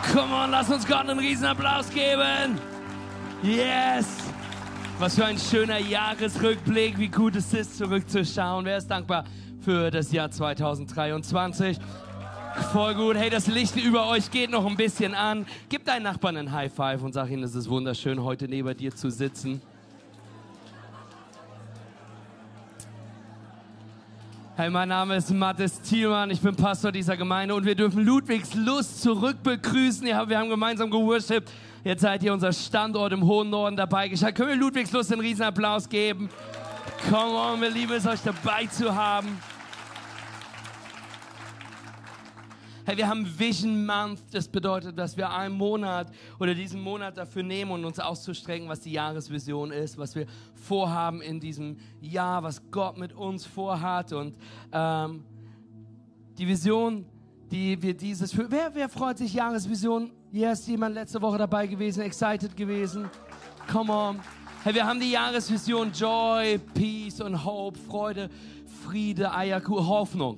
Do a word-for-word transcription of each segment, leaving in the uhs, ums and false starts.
Come on, lass uns Gott einen riesen Applaus geben. Yes. Was für ein schöner Jahresrückblick, wie gut es ist, zurückzuschauen. Wer ist dankbar für das Jahr zweitausenddreiundzwanzig? Voll gut. Hey, das Licht über euch geht noch ein bisschen an. Gib deinen Nachbarn einen High Five und sag ihnen, es ist wunderschön, heute neben dir zu sitzen. Hey, mein Name ist Mathis Thielmann, ich bin Pastor dieser Gemeinde und wir dürfen Ludwigslust zurückbegrüßen. Ja, wir haben gemeinsam geworshippt. Jetzt seid ihr unser Standort im hohen Norden dabei geschaltet. Können wir Ludwigslust einen riesen Applaus geben? Come on, wir lieben es, euch dabei zu haben. Hey, wir haben Vision Month. Das bedeutet, dass wir einen Monat oder diesen Monat dafür nehmen und uns auszustrecken, was die Jahresvision ist, was wir vorhaben in diesem Jahr, was Gott mit uns vorhat. Und ähm, die Vision, die wir dieses... Für, wer, wer freut sich Jahresvision? Hier ist jemand letzte Woche dabei gewesen, excited gewesen. Come on. Hey, wir haben die Jahresvision Joy, Peace und Hope, Freude, Friede, Eierkuchen, Hoffnung.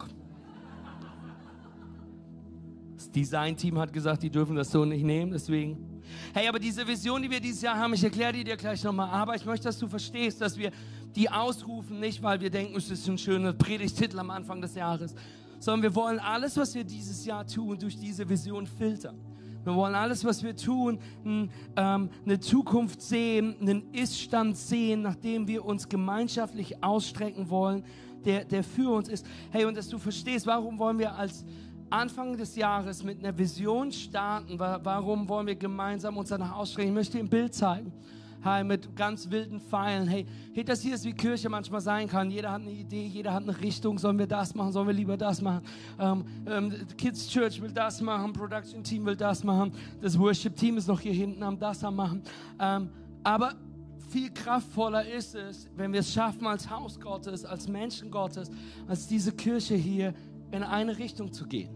Das Design-Team hat gesagt, die dürfen das so nicht nehmen, deswegen. Hey, aber diese Vision, die wir dieses Jahr haben, ich erkläre die dir gleich nochmal, aber ich möchte, dass du verstehst, dass wir die ausrufen, nicht weil wir denken, es ist ein schöner Predigtitel am Anfang des Jahres, sondern wir wollen alles, was wir dieses Jahr tun, durch diese Vision filtern. Wir wollen alles, was wir tun, n, ähm, eine Zukunft sehen, einen Ist-Stand sehen, nachdem wir uns gemeinschaftlich ausstrecken wollen, der, der für uns ist. Hey, und dass du verstehst, warum wollen wir als Anfang des Jahres mit einer Vision starten. Warum wollen wir gemeinsam uns danach ausstrecken? Ich möchte dir ein Bild zeigen. Hey, mit ganz wilden Pfeilen. Hey, hey, das hier ist, wie Kirche manchmal sein kann. Jeder hat eine Idee, jeder hat eine Richtung. Sollen wir das machen? Sollen wir lieber das machen? Ähm, ähm, Kids Church will das machen. Production Team will das machen. Das Worship Team ist noch hier hinten am das am machen. Ähm, aber viel kraftvoller ist es, wenn wir es schaffen, als Haus Gottes, als Menschen Gottes, als diese Kirche hier, in eine Richtung zu gehen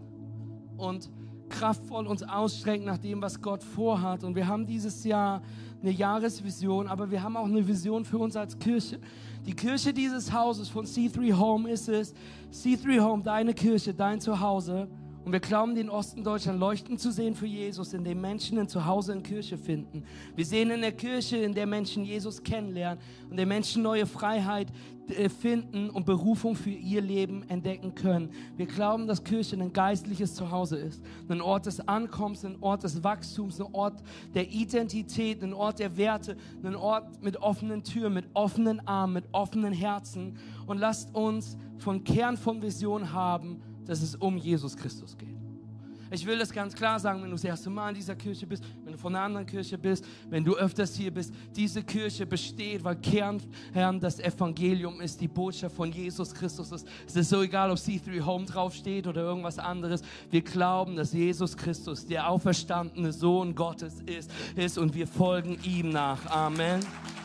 und kraftvoll uns ausstrecken nach dem, was Gott vorhat. Und wir haben dieses Jahr eine Jahresvision, aber wir haben auch eine Vision für uns als Kirche. Die Kirche dieses Hauses von C drei Home ist es, C drei Home, deine Kirche, dein Zuhause. Und wir glauben, den Osten Deutschland leuchten zu sehen für Jesus, in dem Menschen ein Zuhause in Kirche finden. Wir sehen in der Kirche, in der Menschen Jesus kennenlernen und der Menschen neue Freiheit finden und Berufung für ihr Leben entdecken können. Wir glauben, dass Kirche ein geistliches Zuhause ist, ein Ort des Ankommens, ein Ort des Wachstums, ein Ort der Identität, ein Ort der Werte, ein Ort mit offenen Türen, mit offenen Armen, mit offenen Herzen. Und lasst uns von Kern von Vision haben, dass es um Jesus Christus geht. Ich will das ganz klar sagen, wenn du das erste Mal in dieser Kirche bist, wenn du von einer anderen Kirche bist, wenn du öfters hier bist, diese Kirche besteht, weil Kern, Herrn, das Evangelium ist, die Botschaft von Jesus Christus ist. Es ist so egal, ob C drei Home draufsteht oder irgendwas anderes. Wir glauben, dass Jesus Christus der auferstandene Sohn Gottes ist, ist und wir folgen ihm nach. Amen.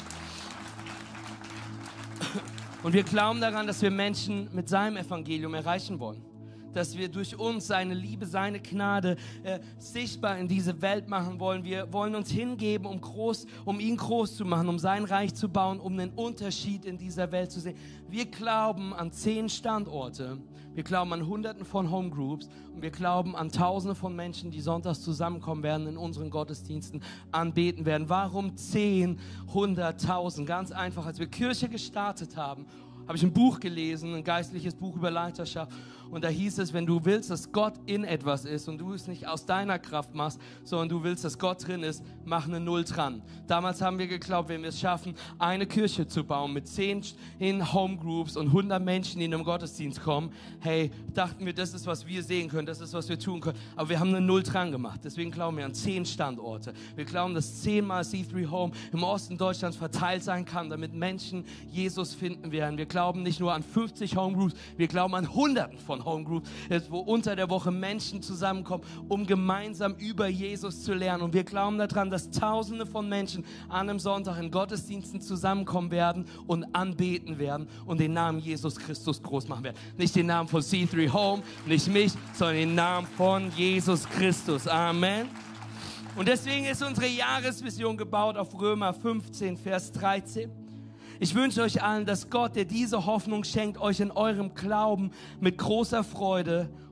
Und wir glauben daran, dass wir Menschen mit seinem Evangelium erreichen wollen. Dass wir durch uns seine Liebe, seine Gnade äh, sichtbar in diese Welt machen wollen. Wir wollen uns hingeben, um, groß, um ihn groß zu machen, um sein Reich zu bauen, um einen Unterschied in dieser Welt zu sehen. Wir glauben an zehn Standorte, wir glauben an Hunderten von Homegroups und wir glauben an Tausende von Menschen, die sonntags zusammenkommen werden, in unseren Gottesdiensten anbeten werden. Warum zehn, hunderttausend? Ganz einfach, als wir Kirche gestartet haben, habe ich ein Buch gelesen, ein geistliches Buch über Leiterschaft. Und da hieß es, wenn du willst, dass Gott in etwas ist und du es nicht aus deiner Kraft machst, sondern du willst, dass Gott drin ist, mach eine Null dran. Damals haben wir geglaubt, wenn wir es schaffen, eine Kirche zu bauen mit zehn in Homegroups und hundert Menschen, die in den Gottesdienst kommen, hey, dachten wir, das ist, was wir sehen können, das ist, was wir tun können. Aber wir haben eine Null dran gemacht. Deswegen glauben wir an zehn Standorte. Wir glauben, dass zehnmal C drei Home im Osten Deutschlands verteilt sein kann, damit Menschen Jesus finden werden. Wir glauben nicht nur an fünfzig Homegroups, wir glauben an Hunderten von Homegroups, wo unter der Woche Menschen zusammenkommen, um gemeinsam über Jesus zu lernen. Und wir glauben daran, dass Tausende von Menschen an einem Sonntag in Gottesdiensten zusammenkommen werden und anbeten werden und den Namen Jesus Christus groß machen werden. Nicht den Namen von C drei Home, nicht mich, sondern den Namen von Jesus Christus. Amen. Und deswegen ist unsere Jahresvision gebaut auf Römer fünfzehn, Vers dreizehn. Ich wünsche euch allen, dass Gott, der diese Hoffnung schenkt, euch in eurem Glauben mit großer Freude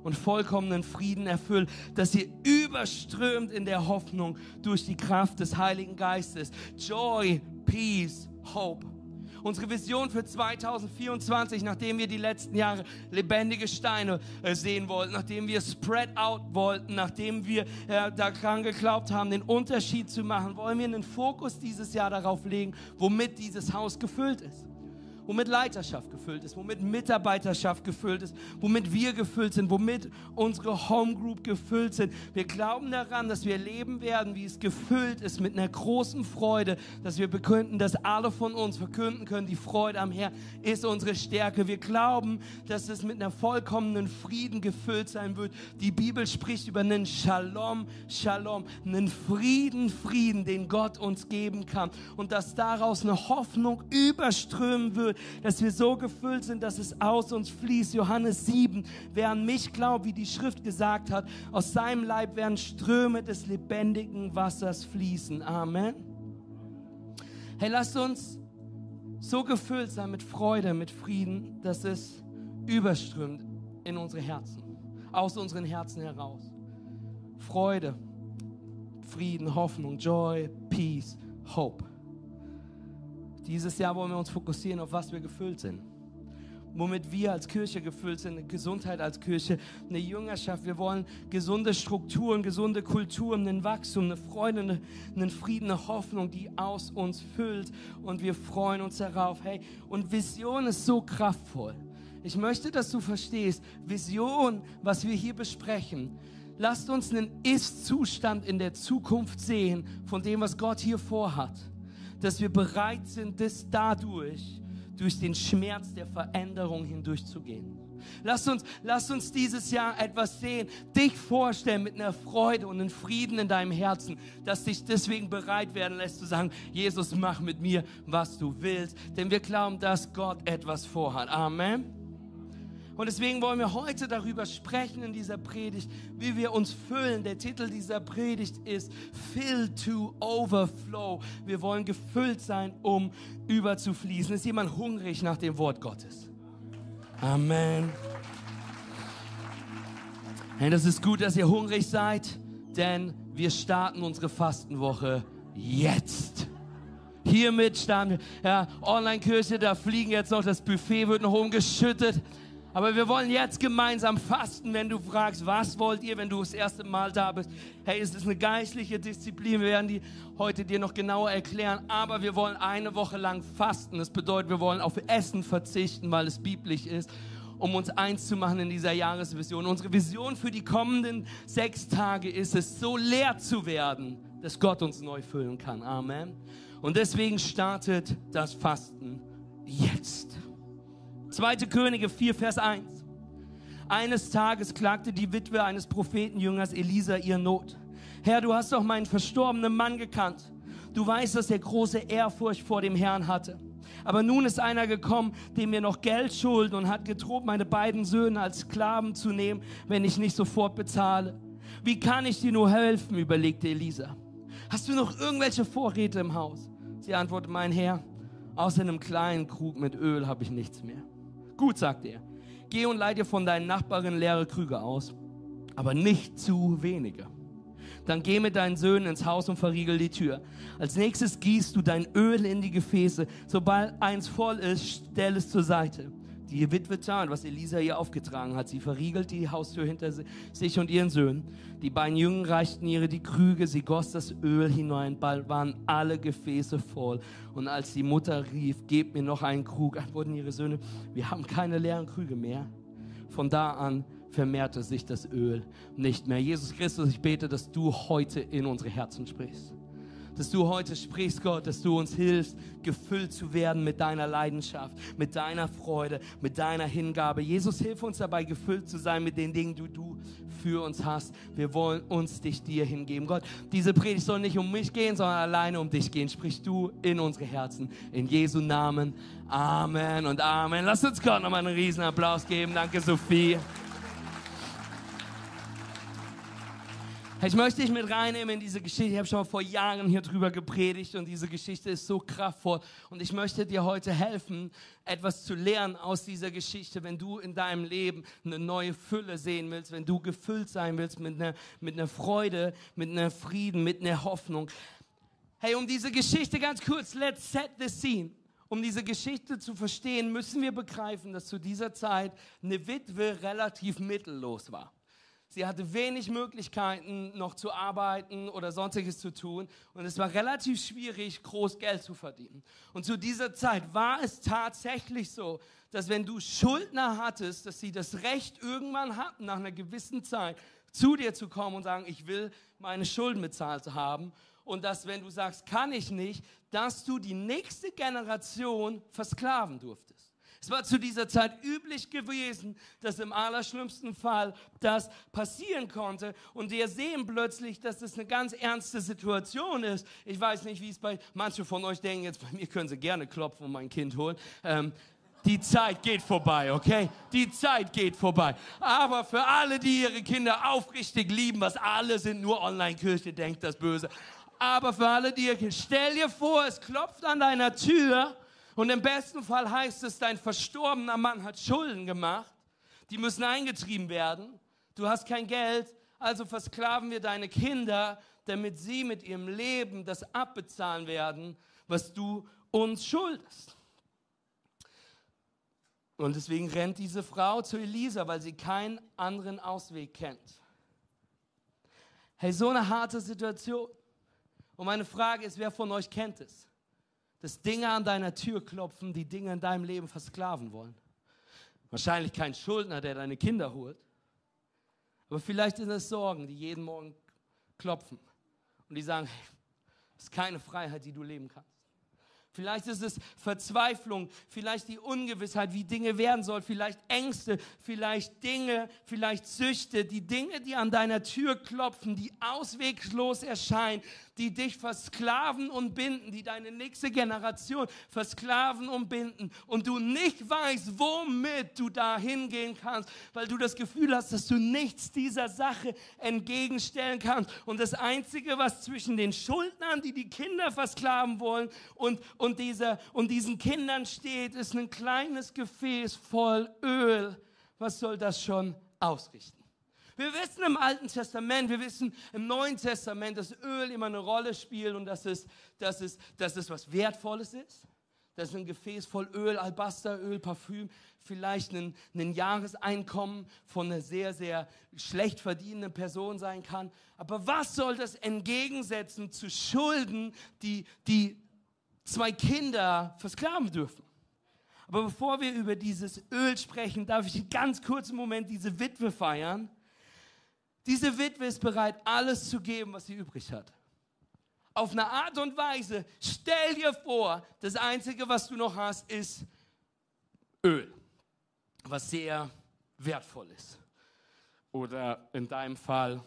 und vollkommenen Frieden erfüllt, dass ihr überströmt in der Hoffnung durch die Kraft des Heiligen Geistes. Joy, Peace, Hope. Unsere Vision für zwanzig vierundzwanzig, nachdem wir die letzten Jahre lebendige Steine äh, sehen wollten, nachdem wir spread out wollten, nachdem wir äh, daran geglaubt haben, den Unterschied zu machen, wollen wir einen Fokus dieses Jahr darauf legen, womit dieses Haus gefüllt ist. Womit Leiterschaft gefüllt ist, womit Mitarbeiterschaft gefüllt ist, womit wir gefüllt sind, womit unsere Homegroup gefüllt sind. Wir glauben daran, dass wir leben werden, wie es gefüllt ist, mit einer großen Freude, dass wir bekünden, dass alle von uns verkünden können, die Freude am Herrn ist unsere Stärke. Wir glauben, dass es mit einer vollkommenen Frieden gefüllt sein wird. Die Bibel spricht über einen Shalom, Shalom, einen Frieden, Frieden, den Gott uns geben kann. Und dass daraus eine Hoffnung überströmen wird, dass wir so gefüllt sind, dass es aus uns fließt. Johannes sieben, wer an mich glaubt, wie die Schrift gesagt hat, aus seinem Leib werden Ströme des lebendigen Wassers fließen. Amen. Hey, lasst uns so gefüllt sein mit Freude, mit Frieden, dass es überströmt in unsere Herzen, aus unseren Herzen heraus. Freude, Frieden, Hoffnung, Joy, Peace, Hope. Dieses Jahr wollen wir uns fokussieren, auf was wir gefüllt sind. Womit wir als Kirche gefüllt sind, eine Gesundheit als Kirche, eine Jüngerschaft. Wir wollen gesunde Strukturen, gesunde Kulturen, ein Wachstum, eine Freude, eine, einen Frieden, eine Hoffnung, die aus uns füllt. Und wir freuen uns darauf. Hey, und Vision ist so kraftvoll. Ich möchte, dass du verstehst, Vision, was wir hier besprechen, lasst uns einen Ist-Zustand in der Zukunft sehen, von dem, was Gott hier vorhat. Dass wir bereit sind, das dadurch, durch den Schmerz der Veränderung hindurchzugehen. Lasst uns, lasst uns dieses Jahr etwas sehen, dich vorstellen mit einer Freude und einem Frieden in deinem Herzen, dass dich deswegen bereit werden lässt zu sagen, Jesus, mach mit mir, was du willst. Denn wir glauben, dass Gott etwas vorhat. Amen. Und deswegen wollen wir heute darüber sprechen in dieser Predigt, wie wir uns füllen. Der Titel dieser Predigt ist Fill to Overflow. Wir wollen gefüllt sein, um überzufließen. Ist jemand hungrig nach dem Wort Gottes? Amen. Hey, das ist gut, dass ihr hungrig seid, denn wir starten unsere Fastenwoche jetzt. Hiermit starten wir. Ja, Online-Kirche, da fliegen jetzt noch, das Buffet wird noch umgeschüttet. Aber wir wollen jetzt gemeinsam fasten, wenn du fragst, was wollt ihr, wenn du das erste Mal da bist. Hey, es ist eine geistliche Disziplin, wir werden die heute dir noch genauer erklären. Aber wir wollen eine Woche lang fasten. Das bedeutet, wir wollen auf Essen verzichten, weil es biblisch ist, um uns eins zu machen in dieser Jahresvision. Unsere Vision für die kommenden sechs Tage ist es, so leer zu werden, dass Gott uns neu füllen kann. Amen. Und deswegen startet das Fasten jetzt. zweite Könige vier, Vers eins. Eines Tages klagte die Witwe eines Prophetenjüngers Elisa ihr Not. Herr, du hast doch meinen verstorbenen Mann gekannt. Du weißt, dass er große Ehrfurcht vor dem Herrn hatte. Aber nun ist einer gekommen, dem mir noch Geld schuldet und hat gedroht, meine beiden Söhne als Sklaven zu nehmen, wenn ich nicht sofort bezahle. Wie kann ich dir nur helfen, überlegte Elisa. Hast du noch irgendwelche Vorräte im Haus? Sie antwortete, mein Herr, außer einem kleinen Krug mit Öl habe ich nichts mehr. Gut, sagte er, geh und leih dir von deinen Nachbarinnen leere Krüge aus, aber nicht zu wenige. Dann geh mit deinen Söhnen ins Haus und verriegel die Tür. Als nächstes gießt du dein Öl in die Gefäße. Sobald eins voll ist, stell es zur Seite. Die Witwe tat, was Elisa ihr aufgetragen hat. Sie verriegelt die Haustür hinter sich und ihren Söhnen. Die beiden Jungen reichten ihr die Krüge, sie goss das Öl hinein, bald waren alle Gefäße voll. Und als die Mutter rief, gebt mir noch einen Krug, antworten ihre Söhne, wir haben keine leeren Krüge mehr. Von da an vermehrte sich das Öl nicht mehr. Jesus Christus, ich bete, dass du heute in unsere Herzen sprichst. Dass du heute sprichst, Gott, dass du uns hilfst, gefüllt zu werden mit deiner Leidenschaft, mit deiner Freude, mit deiner Hingabe. Jesus, hilf uns dabei, gefüllt zu sein mit den Dingen, die du für uns hast. Wir wollen uns dich dir hingeben. Gott, diese Predigt soll nicht um mich gehen, sondern alleine um dich gehen. Sprich du in unsere Herzen. In Jesu Namen. Amen und Amen. Lass uns Gott nochmal einen riesen Applaus geben. Danke, Sophie. Ich möchte dich mit reinnehmen in diese Geschichte. Ich habe schon mal vor Jahren hier drüber gepredigt und diese Geschichte ist so kraftvoll. Und ich möchte dir heute helfen, etwas zu lernen aus dieser Geschichte, wenn du in deinem Leben eine neue Fülle sehen willst, wenn du gefüllt sein willst mit einer, mit einer Freude, mit einer Frieden, mit einer Hoffnung. Hey, um diese Geschichte ganz kurz, let's set the scene. Um diese Geschichte zu verstehen, müssen wir begreifen, dass zu dieser Zeit eine Witwe relativ mittellos war. Sie hatte wenig Möglichkeiten, noch zu arbeiten oder sonstiges zu tun. Und es war relativ schwierig, groß Geld zu verdienen. Und zu dieser Zeit war es tatsächlich so, dass wenn du Schuldner hattest, dass sie das Recht irgendwann hatten, nach einer gewissen Zeit zu dir zu kommen und sagen, ich will meine Schulden bezahlt haben. Und dass, wenn du sagst, kann ich nicht, dass du die nächste Generation versklaven durftest. Es war zu dieser Zeit üblich gewesen, dass im allerschlimmsten Fall das passieren konnte. Und wir sehen plötzlich, dass das eine ganz ernste Situation ist. Ich weiß nicht, wie es bei manchen von euch denken, jetzt bei mir können sie gerne klopfen und mein Kind holen. Ähm, die Zeit geht vorbei, okay? Die Zeit geht vorbei. Aber für alle, die ihre Kinder aufrichtig lieben, was alle sind, nur Online-Kirche, denkt das Böse. Aber für alle, die ihr Kind, stell dir vor, es klopft an deiner Tür. Und im besten Fall heißt es, dein verstorbener Mann hat Schulden gemacht, die müssen eingetrieben werden. Du hast kein Geld, also versklaven wir deine Kinder, damit sie mit ihrem Leben das abbezahlen werden, was du uns schuldest. Und deswegen rennt diese Frau zu Elisa, weil sie keinen anderen Ausweg kennt. Hey, so eine harte Situation. Und meine Frage ist, wer von euch kennt es? Dass Dinge an deiner Tür klopfen, die Dinge in deinem Leben versklaven wollen. Wahrscheinlich kein Schuldner, der deine Kinder holt. Aber vielleicht sind es Sorgen, die jeden Morgen klopfen. Und die sagen, hey, das ist keine Freiheit, die du leben kannst. Vielleicht ist es Verzweiflung, vielleicht die Ungewissheit, wie Dinge werden sollen, vielleicht Ängste, vielleicht Dinge, vielleicht Süchte, die Dinge, die an deiner Tür klopfen, die ausweglos erscheinen, die dich versklaven und binden, die deine nächste Generation versklaven und binden und du nicht weißt, womit du da hingehen kannst, weil du das Gefühl hast, dass du nichts dieser Sache entgegenstellen kannst. Und das Einzige, was zwischen den Schuldnern, die die Kinder versklaven wollen, und, und, dieser, und diesen Kindern steht, ist ein kleines Gefäß voll Öl. Was soll das schon ausrichten? Wir wissen im Alten Testament, wir wissen im Neuen Testament, dass Öl immer eine Rolle spielt und dass es, dass es, dass es was Wertvolles ist. Dass ein Gefäß voll Öl, Albasteröl, Parfüm, vielleicht ein, ein Jahreseinkommen von einer sehr, sehr schlecht verdienenden Person sein kann. Aber was soll das entgegensetzen zu Schulden, die, die zwei Kinder versklaven dürfen? Aber bevor wir über dieses Öl sprechen, darf ich einen ganz kurzen Moment diese Witwe feiern. Diese Witwe ist bereit, alles zu geben, was sie übrig hat. Auf eine Art und Weise, stell dir vor, das Einzige, was du noch hast, ist Öl, was sehr wertvoll ist. Oder in deinem Fall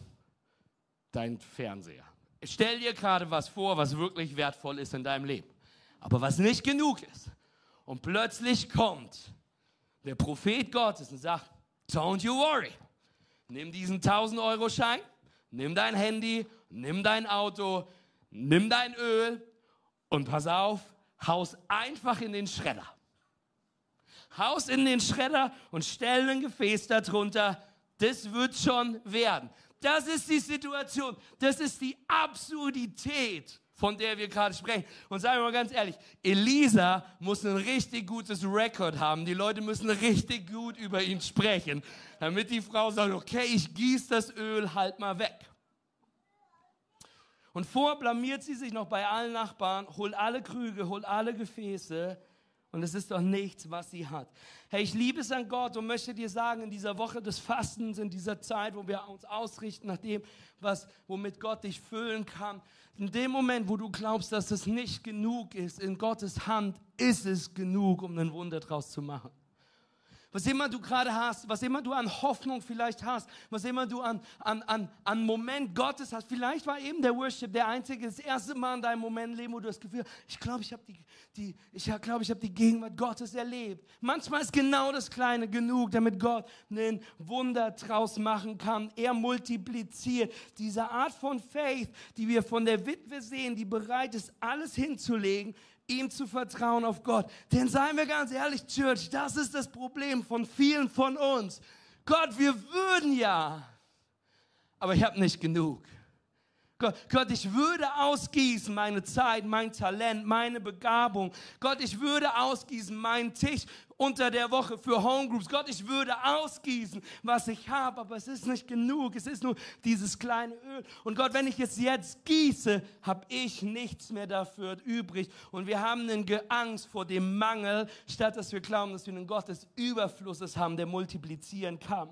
dein Fernseher. Stell dir gerade was vor, was wirklich wertvoll ist in deinem Leben, aber was nicht genug ist. Und plötzlich kommt der Prophet Gottes und sagt, don't you worry. Nimm diesen tausend-Euro-Schein, nimm dein Handy, nimm dein Auto, nimm dein Öl und pass auf, haus einfach in den Schredder. Haus in den Schredder und stell ein Gefäß darunter. Das wird schon werden. Das ist die Situation. Das ist die Absurdität, von der wir gerade sprechen. Und sagen wir mal ganz ehrlich, Elisa muss ein richtig gutes Rekord haben. Die Leute müssen richtig gut über ihn sprechen, damit die Frau sagt, okay, ich gieße das Öl halt mal weg. Und vorher blamiert sie sich noch bei allen Nachbarn, holt alle Krüge, holt alle Gefäße. Und es ist doch nichts, was sie hat. Hey, ich liebe es an Gott und möchte dir sagen, in dieser Woche des Fastens, in dieser Zeit, wo wir uns ausrichten nach dem, was, womit Gott dich füllen kann, in dem Moment, wo du glaubst, dass es nicht genug ist, in Gottes Hand ist es genug, um ein Wunder draus zu machen. Was immer du gerade hast, was immer du an Hoffnung vielleicht hast, was immer du an, an, an, an Moment Gottes hast. Vielleicht war eben der Worship der einzige, das erste Mal in deinem Moment leben, wo du das Gefühl hast, ich glaube, ich habe die, die, ich glaube, ich habe die Gegenwart Gottes erlebt. Manchmal ist genau das Kleine genug, damit Gott ein Wunder draus machen kann. Er multipliziert diese Art von Faith, die wir von der Witwe sehen, die bereit ist, alles hinzulegen, ihm zu vertrauen auf Gott. Denn seien wir ganz ehrlich, Church, das ist das Problem von vielen von uns. Gott, wir würden ja, aber ich habe nicht genug. Gott, Gott, ich würde ausgießen meine Zeit, mein Talent, meine Begabung. Gott, ich würde ausgießen meinen Tisch unter der Woche für Homegroups. Gott, ich würde ausgießen, was ich habe, aber es ist nicht genug. Es ist nur dieses kleine Öl. Und Gott, wenn ich es jetzt gieße, habe ich nichts mehr dafür übrig. Und wir haben eine Angst vor dem Mangel, statt dass wir glauben, dass wir einen Gott des Überflusses haben, der multiplizieren kann.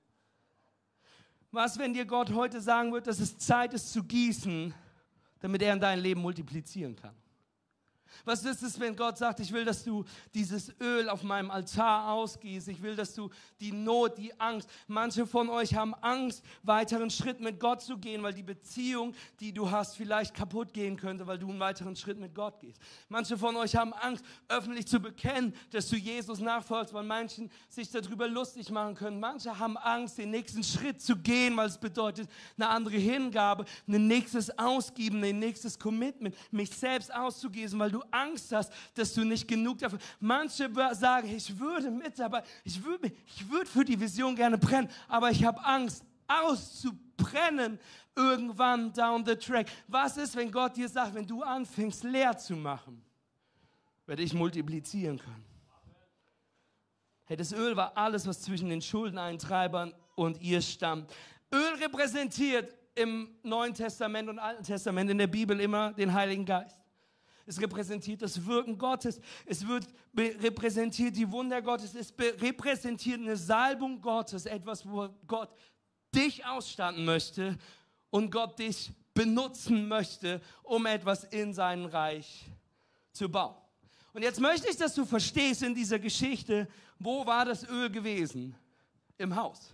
Was, wenn dir Gott heute sagen wird, dass es Zeit ist zu gießen, damit er in dein Leben multiplizieren kann? Was ist es, wenn Gott sagt, ich will, dass du dieses Öl auf meinem Altar ausgießt. Ich will, dass du die Not, die Angst. Manche von euch haben Angst, weiteren Schritt mit Gott zu gehen, weil die Beziehung, die du hast, vielleicht kaputt gehen könnte, weil du einen weiteren Schritt mit Gott gehst. Manche von euch haben Angst, öffentlich zu bekennen, dass du Jesus nachfolgst, weil manche sich darüber lustig machen können. Manche haben Angst, den nächsten Schritt zu gehen, weil es bedeutet, eine andere Hingabe, ein nächstes Ausgeben, ein nächstes Commitment, mich selbst auszugießen, weil du Angst hast, dass du nicht genug dafür. Manche sagen, ich würde mit, aber ich würde, ich würde für die Vision gerne brennen, aber ich habe Angst, auszubrennen irgendwann down the track. Was ist, wenn Gott dir sagt, wenn du anfängst, leer zu machen, werde ich multiplizieren können? Hey, das Öl war alles, was zwischen den Schuldeneintreibern und ihr stand. Öl repräsentiert im Neuen Testament und Alten Testament in der Bibel immer den Heiligen Geist. Es repräsentiert das Wirken Gottes. Es wird repräsentiert die Wunder Gottes. Es repräsentiert eine Salbung Gottes. Etwas, wo Gott dich ausstatten möchte und Gott dich benutzen möchte, um etwas in sein Reich zu bauen. Und jetzt möchte ich, dass du verstehst in dieser Geschichte, wo war das Öl gewesen? Im Haus.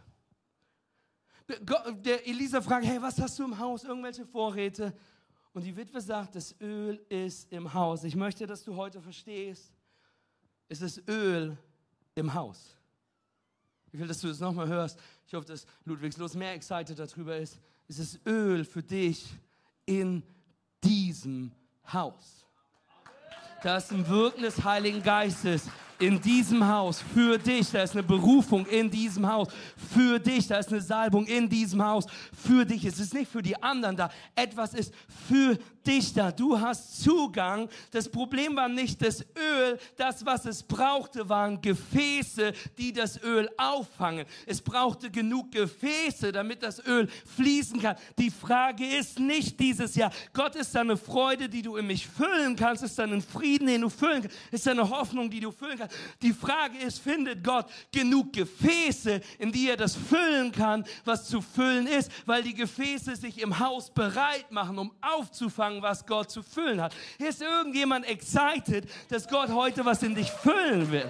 Der Elisa fragt, hey, was hast du im Haus? Irgendwelche Vorräte? Und die Witwe sagt, das Öl ist im Haus. Ich möchte, dass du heute verstehst, es ist Öl im Haus. Ich will, dass du es nochmal hörst. Ich hoffe, dass Ludwigslust mehr excited darüber ist. Es ist Öl für dich in diesem Haus. Da ist ein Wirken des Heiligen Geistes in diesem Haus für dich. Da ist eine Berufung in diesem Haus für dich. Da ist eine Salbung in diesem Haus für dich. Es ist nicht für die anderen da. Etwas ist für dich da. Du hast Zugang. Das Problem war nicht das Öl. Das, was es brauchte, waren Gefäße, die das Öl auffangen. Es brauchte genug Gefäße, damit das Öl fließen kann. Die Frage ist nicht dieses Jahr, Gott, ist da eine Freude, die du in mich füllen kannst? Ist da ein Frieden, den du füllen kannst? Ist da eine Hoffnung, die du füllen kannst? Die Frage ist, findet Gott genug Gefäße, in die er das füllen kann, was zu füllen ist, weil die Gefäße sich im Haus bereit machen, um aufzufangen, was Gott zu füllen hat. Ist irgendjemand excited, dass Gott heute was in dich füllen will?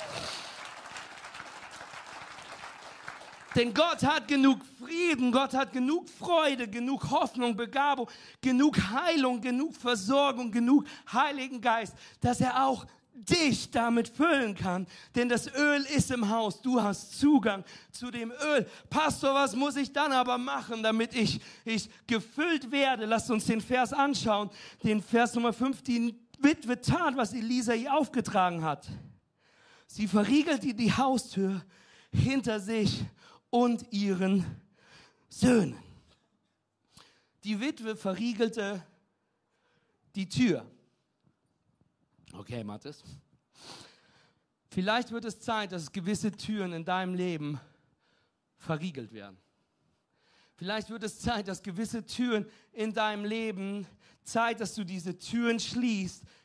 Denn Gott hat genug Frieden, Gott hat genug Freude, genug Hoffnung, Begabung, genug Heilung, genug Versorgung, genug Heiligen Geist, dass er auch dich damit füllen kann, denn das Öl ist im Haus, du hast Zugang zu dem Öl. Pastor, was muss ich dann aber machen, damit ich, ich gefüllt werde? Lasst uns den Vers anschauen, den Vers Nummer fünf, die Witwe tat, was Elisa ihr aufgetragen hat. Sie verriegelte die Haustür hinter sich und ihren Söhnen. Die Witwe verriegelte die Tür. Okay, Mathis. Vielleicht wird es Zeit, dass gewisse Türen in deinem Leben verriegelt werden. Vielleicht wird es Zeit, dass gewisse Türen in deinem Leben, Zeit, dass du diese Türen schließt,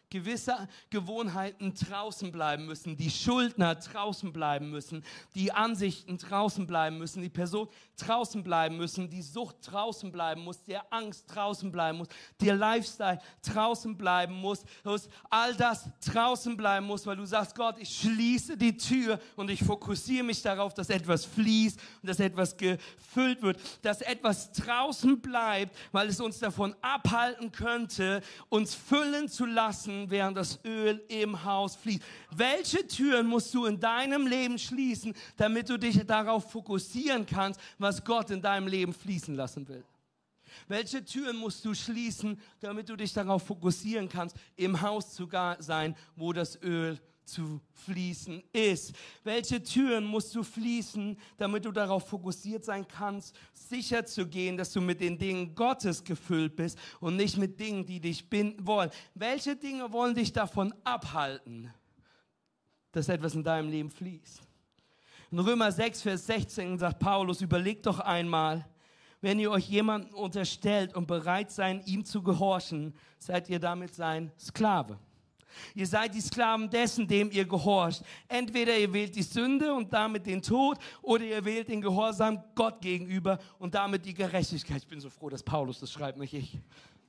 gewisse Gewohnheiten draußen bleiben müssen, die Schuldner draußen bleiben müssen, die Ansichten draußen bleiben müssen, die Person draußen bleiben müssen, die Sucht draußen bleiben muss, der Angst draußen bleiben muss, der Lifestyle draußen bleiben muss, all das draußen bleiben muss, weil du sagst, Gott, ich schließe die Tür und ich fokussiere mich darauf, dass etwas fließt und dass etwas gefüllt wird, dass etwas draußen bleibt, weil es uns davon abhalten könnte, uns füllen zu lassen, während das Öl im Haus fließt. Welche Türen musst du in deinem Leben schließen, damit du dich darauf fokussieren kannst, was Gott in deinem Leben fließen lassen will? Welche Türen musst du schließen, damit du dich darauf fokussieren kannst, im Haus zu sein, wo das Öl zu fließen ist? Welche Türen musst du schließen, damit du darauf fokussiert sein kannst, sicher zu gehen, dass du mit den Dingen Gottes gefüllt bist und nicht mit Dingen, die dich binden wollen? Welche Dinge wollen dich davon abhalten, dass etwas in deinem Leben fließt? In Römer sechs, Vers sechzehn sagt Paulus, überlegt doch einmal, wenn ihr euch jemanden unterstellt und bereit seid, ihm zu gehorchen, seid ihr damit sein Sklave. Ihr seid die Sklaven dessen, dem ihr gehorcht. Entweder ihr wählt die Sünde und damit den Tod, oder ihr wählt den Gehorsam Gott gegenüber und damit die Gerechtigkeit. Ich bin so froh, dass Paulus das schreibt, nicht ich.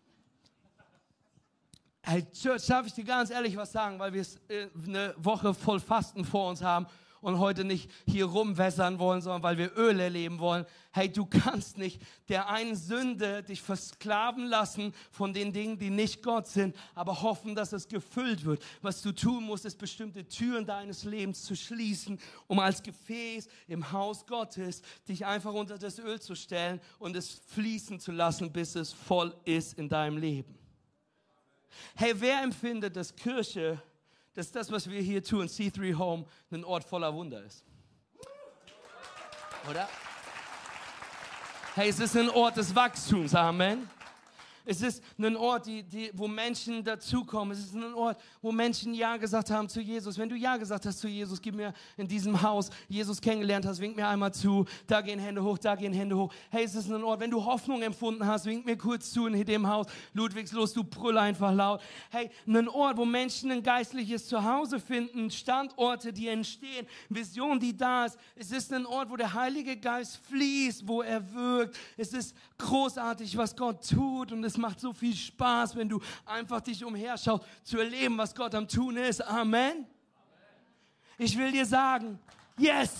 Hey, Church, darf ich dir ganz ehrlich was sagen, weil wir äh, eine Woche voll Fasten vor uns haben und heute nicht hier rumwässern wollen, sondern weil wir Öl erleben wollen. Hey, du kannst nicht der einen Sünde dich versklaven lassen von den Dingen, die nicht Gott sind, aber hoffen, dass es gefüllt wird. Was du tun musst, ist bestimmte Türen deines Lebens zu schließen, um als Gefäß im Haus Gottes dich einfach unter das Öl zu stellen und es fließen zu lassen, bis es voll ist in deinem Leben. Hey, wer empfindet, dass Kirche, dass das, was wir hier tun, C drei Home, ein Ort voller Wunder ist? Oder? Hey, es ist ein Ort des Wachstums, Amen. Es ist ein Ort, die, die, wo Menschen dazukommen. Es ist ein Ort, wo Menschen Ja gesagt haben zu Jesus. Wenn du Ja gesagt hast zu Jesus, gib mir in diesem Haus, Jesus kennengelernt hast, wink mir einmal zu. Da gehen Hände hoch, da gehen Hände hoch. Hey, es ist ein Ort, wenn du Hoffnung empfunden hast, wink mir kurz zu in dem Haus. Ludwigslos, du brüll einfach laut. Hey, ein Ort, wo Menschen ein geistliches Zuhause finden. Standorte, die entstehen. Vision, die da ist. Es ist ein Ort, wo der Heilige Geist fließt, wo er wirkt. Es ist großartig, was Gott tut, und es macht so viel Spaß, wenn du einfach dich umherschaust, zu erleben, was Gott am Tun ist. Amen. Amen. Ich will dir sagen, yes!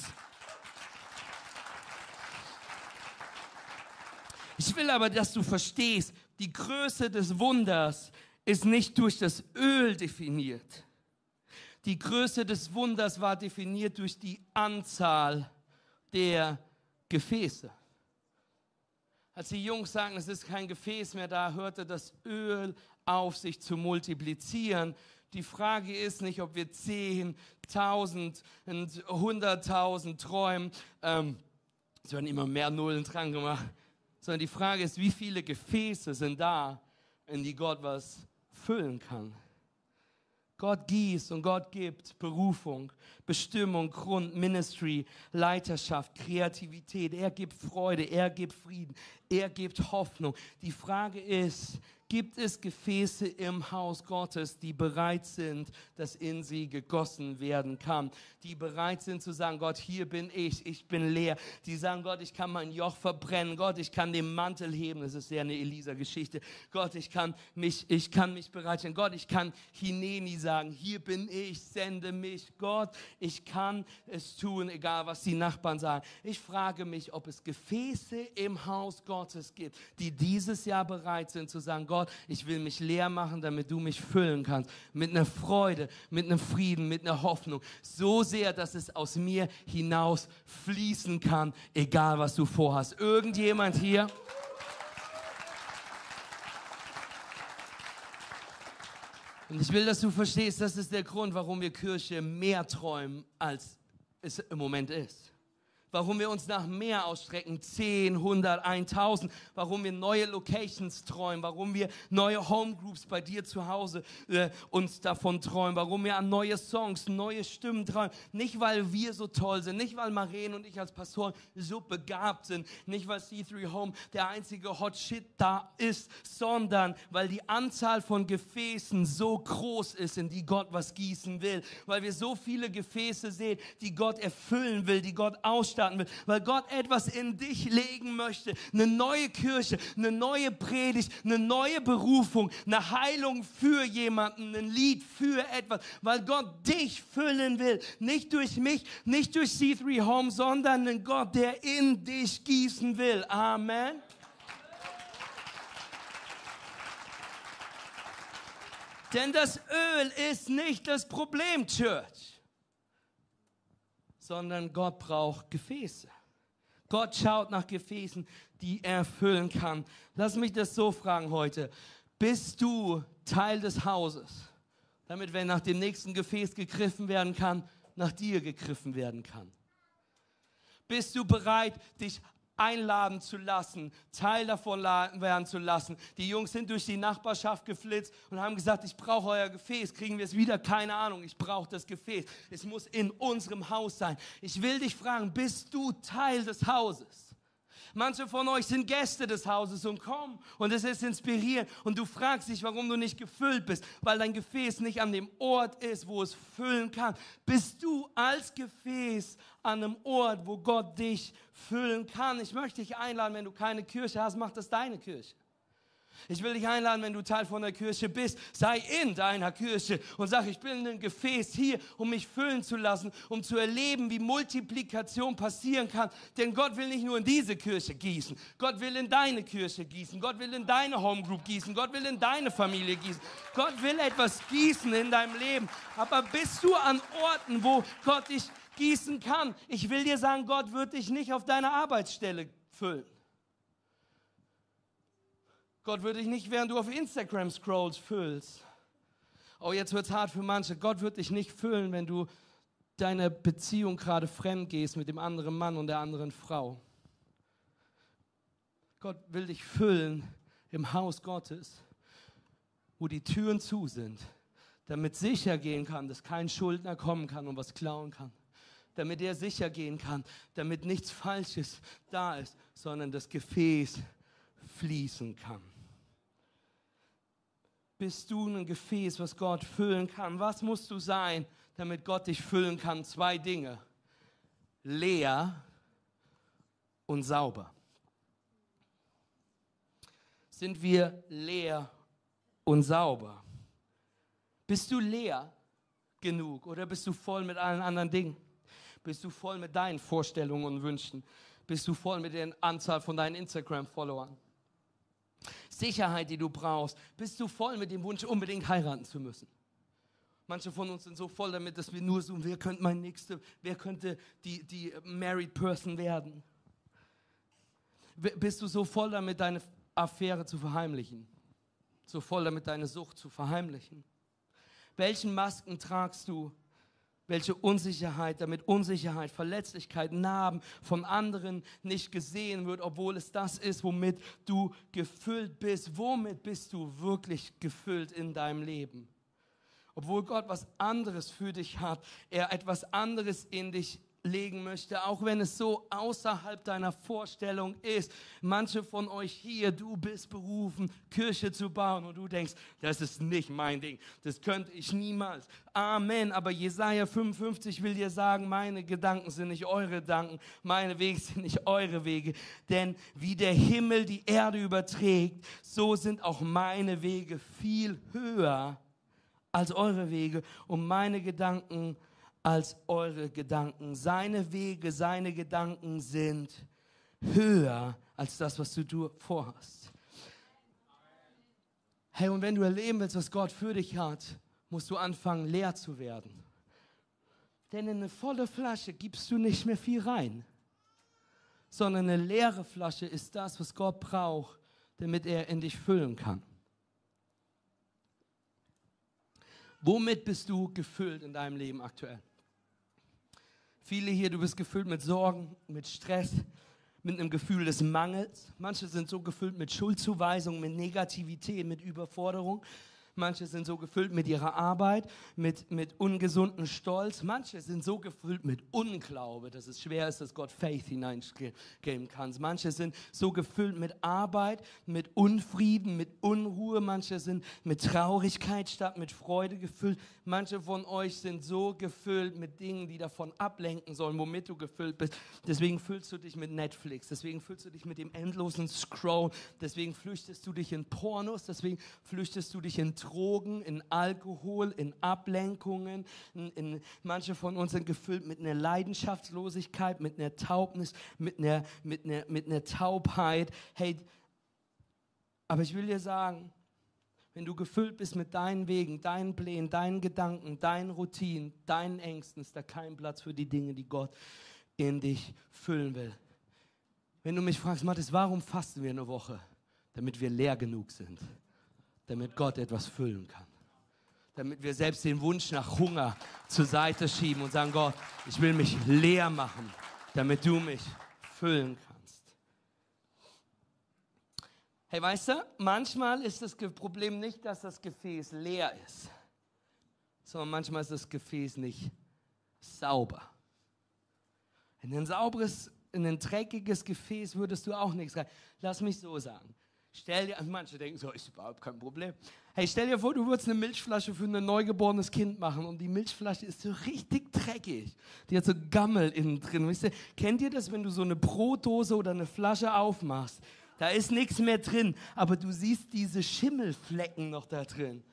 Ich will aber, dass du verstehst, die Größe des Wunders ist nicht durch das Öl definiert. Die Größe des Wunders war definiert durch die Anzahl der Gefäße. Als die Jungs sagen, es ist kein Gefäß mehr da, hörte das Öl auf, sich zu multiplizieren. Die Frage ist nicht, ob wir zehn, tausend und hunderttausend träumen. Ähm, es werden immer mehr Nullen dran gemacht. Sondern die Frage ist, wie viele Gefäße sind da, in die Gott was füllen kann. Gott gießt und Gott gibt Berufung, Bestimmung, Grund, Ministry, Leiterschaft, Kreativität. Er gibt Freude, er gibt Frieden, er gibt Hoffnung. Die Frage ist, gibt es Gefäße im Haus Gottes, die bereit sind, dass in sie gegossen werden kann? Die bereit sind zu sagen, Gott, hier bin ich, ich bin leer. Die sagen, Gott, ich kann mein Joch verbrennen. Gott, ich kann den Mantel heben. Das ist ja eine Elisa-Geschichte. Gott, ich kann mich, ich kann mich bereitstellen. Gott, ich kann Hineni sagen, hier bin ich, sende mich. Gott, ich kann es tun, egal was die Nachbarn sagen. Ich frage mich, ob es Gefäße im Haus Gottes gibt, die dieses Jahr bereit sind zu sagen, Gott, ich will mich leer machen, damit du mich füllen kannst. Mit einer Freude, mit einem Frieden, mit einer Hoffnung. So sehr, dass es aus mir hinaus fließen kann, egal was du vorhast. Irgendjemand hier? Und ich will, dass du verstehst, das ist der Grund, warum wir Kirche mehr träumen, als es im Moment ist. warum wir uns nach mehr ausstrecken, zehn, hundert, tausend, warum wir neue Locations träumen, warum wir neue Homegroups bei dir zu Hause äh, uns davon träumen, warum wir an neue Songs, neue Stimmen träumen. Nicht, weil wir so toll sind, nicht, weil Maren und ich als Pastoren so begabt sind, nicht, weil C drei Home der einzige Hot Shit da ist, sondern weil die Anzahl von Gefäßen so groß ist, in die Gott was gießen will, weil wir so viele Gefäße sehen, die Gott erfüllen will, die Gott ausstatten will, weil Gott etwas in dich legen möchte, eine neue Kirche, eine neue Predigt, eine neue Berufung, eine Heilung für jemanden, ein Lied für etwas, weil Gott dich füllen will, nicht durch mich, nicht durch C drei Home, sondern ein Gott, der in dich gießen will. Amen. Denn das Öl ist nicht das Problem, Church, sondern Gott braucht Gefäße. Gott schaut nach Gefäßen, die er füllen kann. Lass mich das so fragen heute. Bist du Teil des Hauses, damit, wenn nach dem nächsten Gefäß gegriffen werden kann, nach dir gegriffen werden kann? Bist du bereit, dich einladen zu lassen, Teil davon werden zu lassen? Die Jungs sind durch die Nachbarschaft geflitzt und haben gesagt, ich brauche euer Gefäß. Kriegen wir es wieder? Keine Ahnung, ich brauche das Gefäß. Es muss in unserem Haus sein. Ich will dich fragen, bist du Teil des Hauses? Manche von euch sind Gäste des Hauses und kommen und es ist inspirierend und du fragst dich, warum du nicht gefüllt bist, weil dein Gefäß nicht an dem Ort ist, wo es füllen kann. Bist du als Gefäß an einem Ort, wo Gott dich füllen kann? Ich möchte dich einladen, wenn du keine Kirche hast, mach das deine Kirche. Ich will dich einladen, wenn du Teil von der Kirche bist, sei in deiner Kirche und sag, ich bin ein Gefäß hier, um mich füllen zu lassen, um zu erleben, wie Multiplikation passieren kann. Denn Gott will nicht nur in diese Kirche gießen, Gott will in deine Kirche gießen, Gott will in deine Homegroup gießen, Gott will in deine Familie gießen. Gott will etwas gießen in deinem Leben. Aber bist du an Orten, wo Gott dich gießen kann? Ich will dir sagen, Gott wird dich nicht auf deiner Arbeitsstelle füllen. Gott wird dich nicht, während du auf Instagram scrollst, füllst. Oh, jetzt wird es hart für manche. Gott wird dich nicht füllen, wenn du deine Beziehung gerade fremd gehst mit dem anderen Mann und der anderen Frau. Gott will dich füllen im Haus Gottes, wo die Türen zu sind, damit sicher gehen kann, dass kein Schuldner kommen kann und was klauen kann. Damit er sicher gehen kann, damit nichts Falsches da ist, sondern das Gefäß fließen kann. Bist du ein Gefäß, was Gott füllen kann? Was musst du sein, damit Gott dich füllen kann? Zwei Dinge. Leer und sauber. Sind wir leer und sauber? Bist du leer genug oder bist du voll mit allen anderen Dingen? Bist du voll mit deinen Vorstellungen und Wünschen? Bist du voll mit der Anzahl von deinen Instagram-Followern? Sicherheit, die du brauchst. Bist du voll mit dem Wunsch, unbedingt heiraten zu müssen? Manche von uns sind so voll damit, dass wir nur suchen, wer könnte mein Nächster, wer könnte die, die married person werden? Bist du so voll damit, deine Affäre zu verheimlichen? So voll damit, deine Sucht zu verheimlichen? Welchen Masken tragst du? Welche Unsicherheit, damit Unsicherheit, Verletzlichkeit, Narben von anderen nicht gesehen wird, obwohl es das ist, womit du gefüllt bist. Womit bist du wirklich gefüllt in deinem Leben? Obwohl Gott was anderes für dich hat, er etwas anderes in dich legen möchte, auch wenn es so außerhalb deiner Vorstellung ist. Manche von euch hier, du bist berufen, Kirche zu bauen und du denkst, das ist nicht mein Ding, das könnte ich niemals. Amen, aber Jesaja fünfundfünfzig will dir sagen, meine Gedanken sind nicht eure Gedanken, meine Wege sind nicht eure Wege, denn wie der Himmel die Erde überträgt, so sind auch meine Wege viel höher als eure Wege und meine Gedanken als eure Gedanken. Seine Wege, seine Gedanken sind höher als das, was du vorhast. Hey, und wenn du erleben willst, was Gott für dich hat, musst du anfangen, leer zu werden. Denn in eine volle Flasche gibst du nicht mehr viel rein, sondern eine leere Flasche ist das, was Gott braucht, damit er in dich füllen kann. Womit bist du gefüllt in deinem Leben aktuell? Viele hier, du bist gefüllt mit Sorgen, mit Stress, mit einem Gefühl des Mangels. Manche sind so gefüllt mit Schuldzuweisung, mit Negativität, mit Überforderung. Manche sind so gefüllt mit ihrer Arbeit, mit, mit ungesundem Stolz. Manche sind so gefüllt mit Unglaube, dass es schwer ist, dass Gott Faith hineingeben kann. Manche sind so gefüllt mit Arbeit, mit Unfrieden, mit Unruhe. Manche sind mit Traurigkeit statt mit Freude gefüllt. Manche von euch sind so gefüllt mit Dingen, die davon ablenken sollen, womit du gefüllt bist. Deswegen füllst du dich mit Netflix, deswegen füllst du dich mit dem endlosen Scroll, deswegen flüchtest du dich in Pornos, deswegen flüchtest du dich in Drogen, in Alkohol, in Ablenkungen. In, in, manche von uns sind gefüllt mit einer Leidenschaftslosigkeit, mit einer Taubnis, mit einer, mit einer, mit einer Taubheit. Hey, aber ich will dir sagen, wenn du gefüllt bist mit deinen Wegen, deinen Plänen, deinen Gedanken, deinen Routinen, deinen Ängsten, ist da kein Platz für die Dinge, die Gott in dich füllen will. Wenn du mich fragst, Mathis, warum fasten wir eine Woche? Damit wir leer genug sind. Damit Gott etwas füllen kann. Damit wir selbst den Wunsch nach Hunger zur Seite schieben und sagen, Gott, ich will mich leer machen, damit du mich füllen kannst. Hey, weißt du, manchmal ist das Problem nicht, dass das Gefäß leer ist, sondern manchmal ist das Gefäß nicht sauber. In ein sauberes, in ein dreckiges Gefäß würdest du auch nichts rein. Lass mich so sagen. Stell dir, manche denken so, ist überhaupt kein Problem. Hey, stell dir vor, du würdest eine Milchflasche für ein neugeborenes Kind machen und die Milchflasche ist so richtig dreckig. Die hat so Gammel innen drin. Weißt du, kennt ihr das, wenn du so eine Brotdose oder eine Flasche aufmachst? Da ist nichts mehr drin, aber du siehst diese Schimmelflecken noch da drin.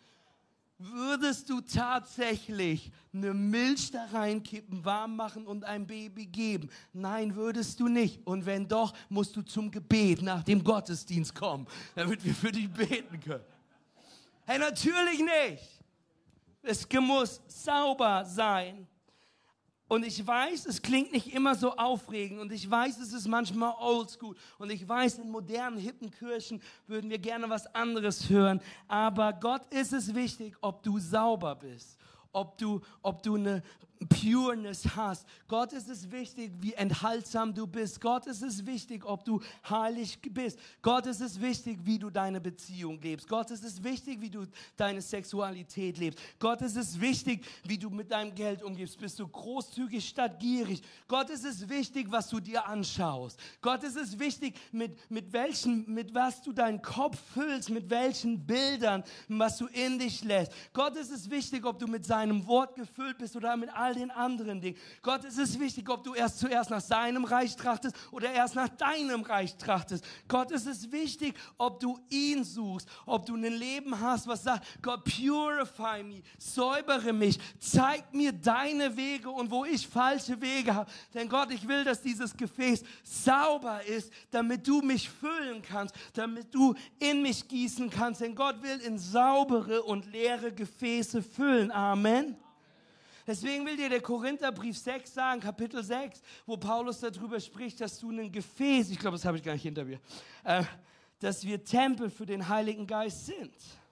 Würdest du tatsächlich eine Milch da reinkippen, warm machen und ein Baby geben? Nein, würdest du nicht. Und wenn doch, musst du zum Gebet nach dem Gottesdienst kommen, damit wir für dich beten können. Hey, natürlich nicht. Es muss sauber sein. Und ich weiß, es klingt nicht immer so aufregend und ich weiß, es ist manchmal oldschool und ich weiß, in modernen, hippen Kirchen würden wir gerne was anderes hören, aber Gott ist es wichtig, ob du sauber bist, ob du, ob du eine Pureness hast. Gott ist es wichtig, wie enthaltsam du bist. Gott ist es wichtig, ob du heilig bist. Gott ist es wichtig, wie du deine Beziehung lebst. Gott ist es wichtig, wie du deine Sexualität lebst. Gott ist es wichtig, wie du mit deinem Geld umgibst. Bist du großzügig statt gierig? Gott ist es wichtig, was du dir anschaust. Gott ist es wichtig, mit, mit, welchen, mit was du deinen Kopf füllst, mit welchen Bildern, was du in dich lässt. Gott ist es wichtig, ob du mit seinem Wort gefüllt bist oder mit all den anderen Dingen. Gott ist es wichtig, ob du erst zuerst nach seinem Reich trachtest oder erst nach deinem Reich trachtest. Gott ist es wichtig, ob du ihn suchst, ob du ein Leben hast, was sagt, Gott, purify me, säubere mich, zeig mir deine Wege und wo ich falsche Wege habe. Denn Gott, ich will, dass dieses Gefäß sauber ist, damit du mich füllen kannst, damit du in mich gießen kannst. Denn Gott will in saubere und leere Gefäße füllen. Amen. Deswegen will dir der Korintherbrief sechs sagen, Kapitel sechs, wo Paulus darüber spricht, dass du ein Gefäß, ich glaube, das habe ich gar nicht hinter mir, äh, dass wir Tempel für den Heiligen Geist sind.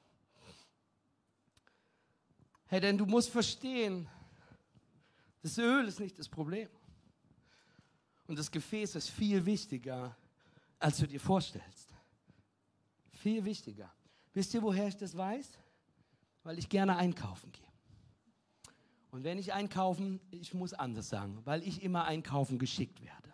Hey, denn du musst verstehen, das Öl ist nicht das Problem. Und das Gefäß ist viel wichtiger, als du dir vorstellst. Viel wichtiger. Wisst ihr, woher ich das weiß? Weil ich gerne einkaufen gehe. Und wenn ich einkaufen, ich muss anders sagen, weil ich immer einkaufen geschickt werde.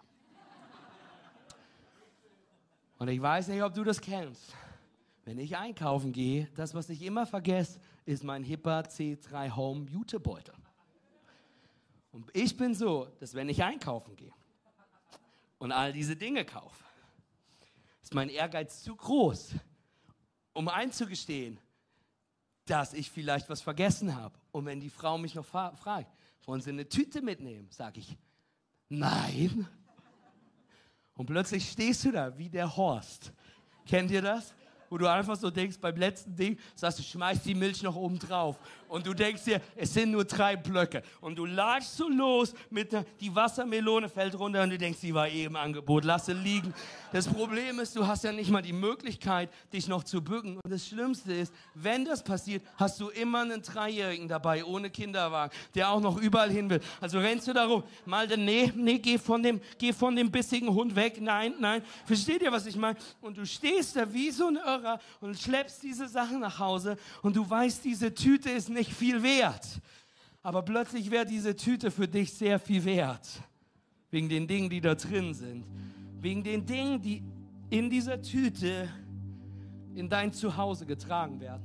Und ich weiß nicht, ob du das kennst. Wenn ich einkaufen gehe, das, was ich immer vergesse, ist mein hipper C drei Home Jutebeutel. Und ich bin so, dass wenn ich einkaufen gehe und all diese Dinge kaufe, ist mein Ehrgeiz zu groß, um einzugestehen, dass ich vielleicht was vergessen habe. Und wenn die Frau mich noch fra- fragt, wollen Sie eine Tüte mitnehmen, sage ich, nein. Und plötzlich stehst du da wie der Horst. Kennt ihr das? wo du einfach so denkst, beim letzten Ding, sagst du, schmeiß die Milch noch oben drauf. Und du denkst dir, es sind nur drei Blöcke. Und du latschst so los, mit der, die Wassermelone fällt runter und du denkst, die war eh im Angebot, lass sie liegen. Das Problem ist, du hast ja nicht mal die Möglichkeit, dich noch zu bücken. Und das Schlimmste ist, wenn das passiert, hast du immer einen Dreijährigen dabei, ohne Kinderwagen, der auch noch überall hin will. Also rennst du darum, Malte, nee, nee, geh von dem, geh von dem bissigen Hund weg, nein, nein. Versteht ihr, was ich meine? Und du stehst da wie so ein Irrer und schleppst diese Sachen nach Hause und du weißt, diese Tüte ist nicht viel wert. Aber plötzlich wäre diese Tüte für dich sehr viel wert. Wegen den Dingen, die da drin sind. Wegen den Dingen, die in dieser Tüte in dein Zuhause getragen werden.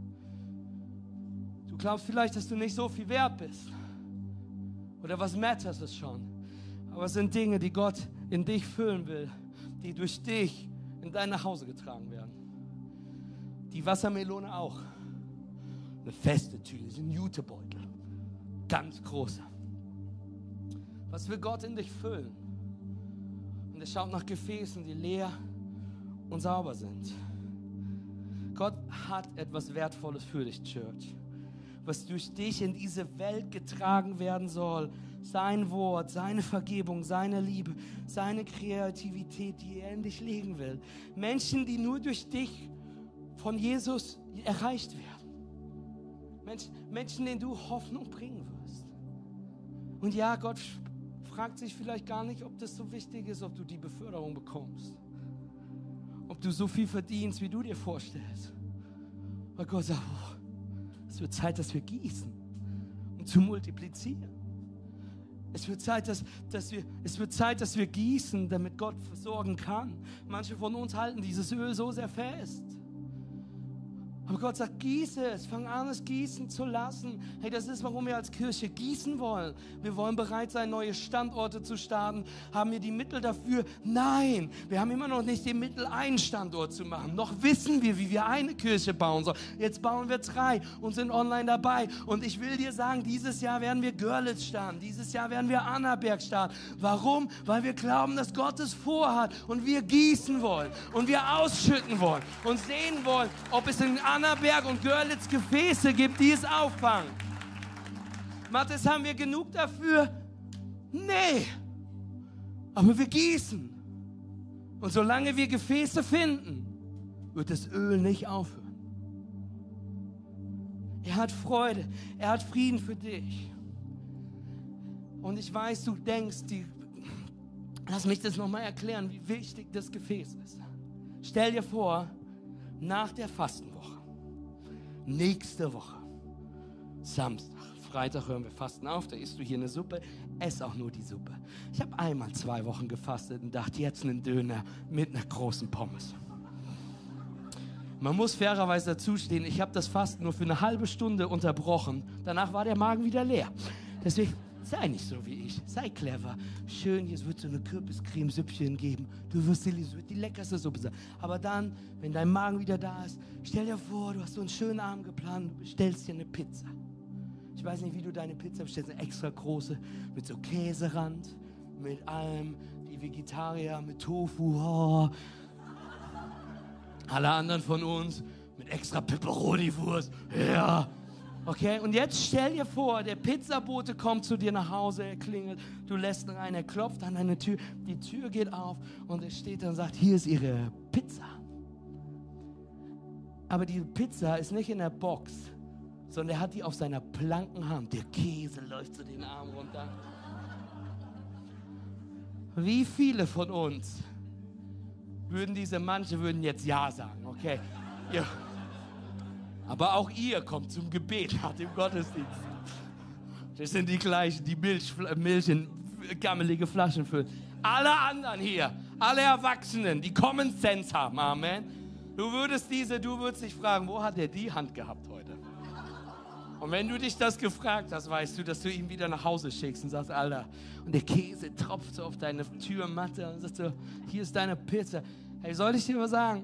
Du glaubst vielleicht, dass du nicht so viel wert bist. Oder was matters es schon. Aber es sind Dinge, die Gott in dich füllen will, die durch dich in dein Nachhause getragen werden. Die Wassermelone auch. Eine feste Tüte, ist ein Jutebeutel. Ganz großer. Was will Gott in dich füllen? Und er schaut nach Gefäßen, die leer und sauber sind. Gott hat etwas Wertvolles für dich, Church. Was durch dich in diese Welt getragen werden soll. Sein Wort, seine Vergebung, seine Liebe, seine Kreativität, die er in dich legen will. Menschen, die nur durch dich von Jesus erreicht werden. Menschen, Menschen, denen du Hoffnung bringen wirst. Und ja, Gott fragt sich vielleicht gar nicht, ob das so wichtig ist, ob du die Beförderung bekommst. Ob du so viel verdienst, wie du dir vorstellst. Weil Gott sagt, oh, es wird Zeit, dass wir gießen, um zu multiplizieren. Es wird Zeit, dass, dass wir, es wird Zeit, dass wir gießen, damit Gott versorgen kann. Manche von uns halten dieses Öl so sehr fest. Aber Gott sagt, gieße es, fang an, es gießen zu lassen. Hey, das ist, warum wir als Kirche gießen wollen. Wir wollen bereit sein, neue Standorte zu starten. Haben wir die Mittel dafür? Nein, wir haben immer noch nicht die Mittel, einen Standort zu machen. Noch wissen wir, wie wir eine Kirche bauen sollen. Jetzt bauen wir drei und sind online dabei. Und ich will dir sagen, dieses Jahr werden wir Görlitz starten. Dieses Jahr werden wir Annaberg starten. Warum? Weil wir glauben, dass Gott es vorhat und wir gießen wollen und wir ausschütten wollen und sehen wollen, ob es in Annaberg und Görlitz Gefäße gibt, die es auffangen. Mathis, haben wir genug dafür? Nee. Aber wir gießen. Und solange wir Gefäße finden, wird das Öl nicht aufhören. Er hat Freude. Er hat Frieden für dich. Und ich weiß, du denkst, die, lass mich das nochmal erklären, wie wichtig das Gefäß ist. Stell dir vor, nach der Fastenwoche, nächste Woche, Samstag, Freitag hören wir Fasten auf, da isst du hier eine Suppe, ess auch nur die Suppe. Ich habe einmal zwei Wochen gefastet und dachte, jetzt einen Döner mit einer großen Pommes. Man muss fairerweise dazustehen, ich habe das Fasten nur für eine halbe Stunde unterbrochen, danach war der Magen wieder leer. Deswegen, sei nicht so wie ich, sei clever. Schön, hier wird so eine Kürbiscremesüppchen geben. Du wirst die, wird die leckerste Suppe sein. Aber dann, wenn dein Magen wieder da ist, stell dir vor, du hast so einen schönen Abend geplant, du bestellst dir eine Pizza. Ich weiß nicht, wie du deine Pizza bestellst, eine extra große, mit so Käserand, mit allem, die Vegetarier, mit Tofu, oh. Alle anderen von uns mit extra Pepperoni-Wurst, ja. Okay, und jetzt stell dir vor, der Pizzabote kommt zu dir nach Hause, er klingelt, du lässt ihn rein, er klopft an deine Tür, die Tür geht auf und er steht da und sagt, hier ist Ihre Pizza. Aber die Pizza ist nicht in der Box, sondern er hat die auf seiner blanken Hand. Der Käse läuft zu den Armen runter. Wie viele von uns würden diese, manche würden jetzt Ja sagen, okay? Ja. Aber auch ihr kommt zum Gebet nach dem Gottesdienst. Das sind die gleichen, die Milch, Milch in gammelige Flaschen füllen. Alle anderen hier, alle Erwachsenen, die Common Sense haben, Amen. Du würdest diese, du würdest dich fragen, wo hat er die Hand gehabt heute? Und wenn du dich das gefragt hast, weißt du, dass du ihn wieder nach Hause schickst und sagst, Alter, und der Käse tropft so auf deine Türmatte und sagst so, hier ist deine Pizza. Hey, soll ich dir was sagen?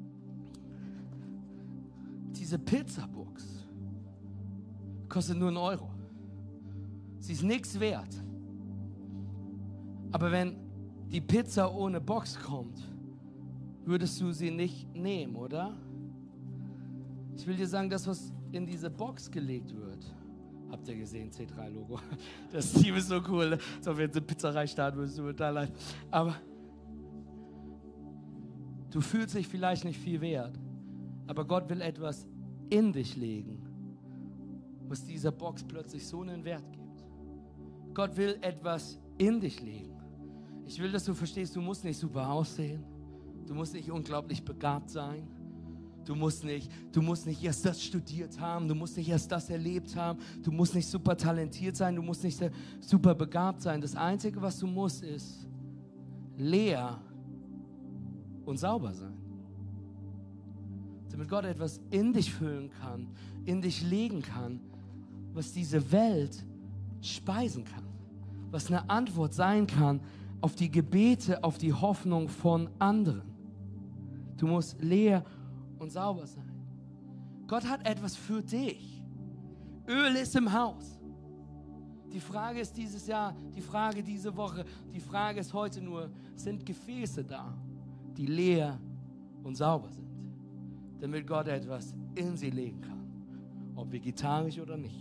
Diese Pizzabox kostet nur einen Euro. Sie ist nichts wert. Aber wenn die Pizza ohne Box kommt, würdest du sie nicht nehmen, oder? Ich will dir sagen, das, was in diese Box gelegt wird, habt ihr gesehen, C drei Logo? Das Team ist so cool, ne? Als ob wir jetzt eine Pizzerei starten müssen, tut mir da leid. Aber du fühlst dich vielleicht nicht viel wert, aber Gott will etwas in dich legen, was dieser Box plötzlich so einen Wert gibt. Gott will etwas in dich legen. Ich will, dass du verstehst, du musst nicht super aussehen, du musst nicht unglaublich begabt sein, du musst nicht, du musst nicht erst das studiert haben, du musst nicht erst das erlebt haben, du musst nicht super talentiert sein, du musst nicht super begabt sein. Das Einzige, was du musst, ist leer und sauber sein. Damit Gott etwas in dich füllen kann, in dich legen kann, was diese Welt speisen kann, was eine Antwort sein kann auf die Gebete, auf die Hoffnung von anderen. Du musst leer und sauber sein. Gott hat etwas für dich. Öl ist im Haus. Die Frage ist dieses Jahr, die Frage diese Woche, die Frage ist heute nur, sind Gefäße da, die leer und sauber sind, damit Gott etwas in sie legen kann, ob vegetarisch oder nicht.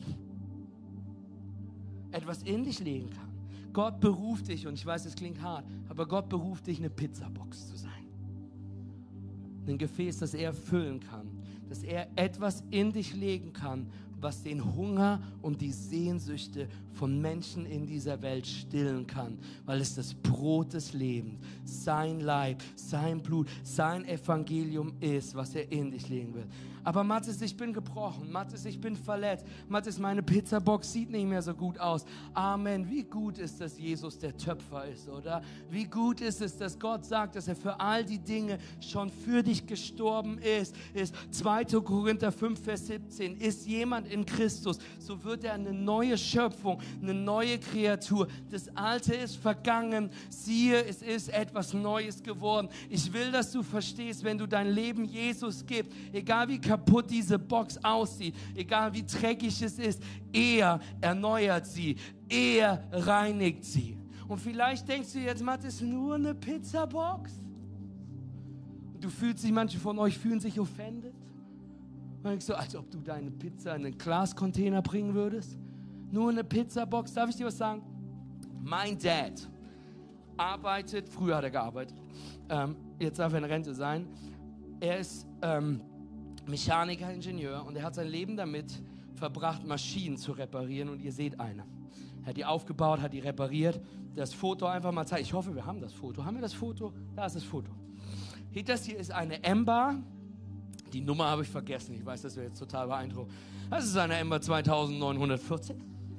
Etwas in dich legen kann. Gott beruft dich, und ich weiß, es klingt hart, aber Gott beruft dich, eine Pizzabox zu sein. Ein Gefäß, das er füllen kann, dass er etwas in dich legen kann, was den Hunger und die Sehnsüchte von Menschen in dieser Welt stillen kann, weil es das Brot des Lebens, sein Leib, sein Blut, sein Evangelium ist, was er in dich legen will. Aber Mathis, ich bin gebrochen. Mathis, ich bin verletzt. Mathis, meine Pizzabox sieht nicht mehr so gut aus. Amen. Wie gut ist, dass Jesus der Töpfer ist, oder? Wie gut ist es, dass Gott sagt, dass er für all die Dinge schon für dich gestorben ist. Ist zweiter Korinther fünf, Vers siebzehn. Ist jemand in Christus, so wird er eine neue Schöpfung, eine neue Kreatur. Das Alte ist vergangen. Siehe, es ist etwas Neues geworden. Ich will, dass du verstehst, wenn du dein Leben Jesus gibst, egal wie kaputt diese Box aussieht, egal wie dreckig es ist, er erneuert sie, er reinigt sie. Und vielleicht denkst du jetzt, Matt, ist nur eine Pizzabox. Und du fühlst dich, manche von euch fühlen sich offended. Und denkst du, als ob du deine Pizza in einen Glascontainer bringen würdest. Nur eine Pizzabox. Darf ich dir was sagen? Mein Dad arbeitet, früher hat er gearbeitet, ähm, jetzt darf er in Rente sein. Er ist ähm, Mechaniker, Ingenieur, und er hat sein Leben damit verbracht, Maschinen zu reparieren, und ihr seht eine. Er hat die aufgebaut, hat die repariert. Das Foto einfach mal zeigen. Ich hoffe, wir haben das Foto. Haben wir das Foto? Da ist das Foto. Das hier ist eine Ember. Die Nummer habe ich vergessen. Ich weiß, das wäre jetzt total beeindruckend. Das ist eine Ember zweitausendneunhundertvierzig.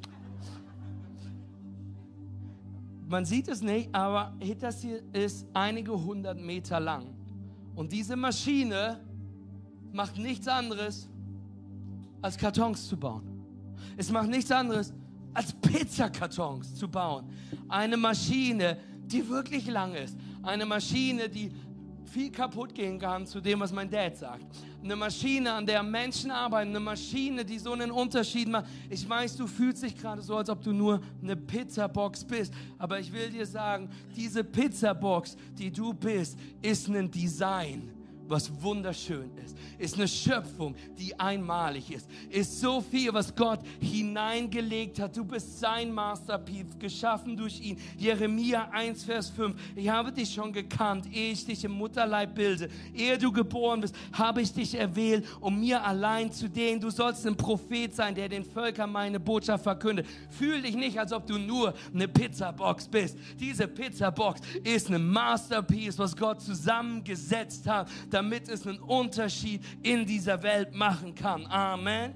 Man sieht es nicht, aber das hier ist einige hundert Meter lang. Und diese Maschine macht nichts anderes, als Kartons zu bauen. Es macht nichts anderes, als Pizzakartons zu bauen. Eine Maschine, die wirklich lang ist. Eine Maschine, die viel kaputt gehen kann zu dem, was mein Dad sagt. Eine Maschine, an der Menschen arbeiten. Eine Maschine, die so einen Unterschied macht. Ich weiß, du fühlst dich gerade so, als ob du nur eine Pizzabox bist. Aber ich will dir sagen, diese Pizzabox, die du bist, ist ein Design, was wunderschön ist, ist eine Schöpfung, die einmalig ist, ist so viel, was Gott hineingelegt hat. Du bist sein Masterpiece, geschaffen durch ihn. Jeremia eins, Vers fünf. Ich habe dich schon gekannt, ehe ich dich im Mutterleib bilde. Ehe du geboren bist, habe ich dich erwählt, um mir allein zu dienen. Du sollst ein Prophet sein, der den Völkern meine Botschaft verkündet. Fühl dich nicht, als ob du nur eine Pizzabox bist. Diese Pizzabox ist ein Masterpiece, was Gott zusammengesetzt hat, damit es einen Unterschied in dieser Welt machen kann. Amen.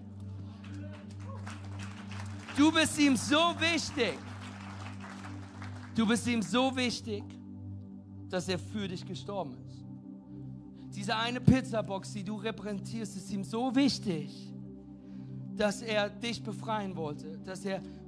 Du bist ihm so wichtig. Du bist ihm so wichtig, dass er für dich gestorben ist. Diese eine Pizzabox, die du repräsentierst, ist ihm so wichtig, dass er dich befreien wollte, dass er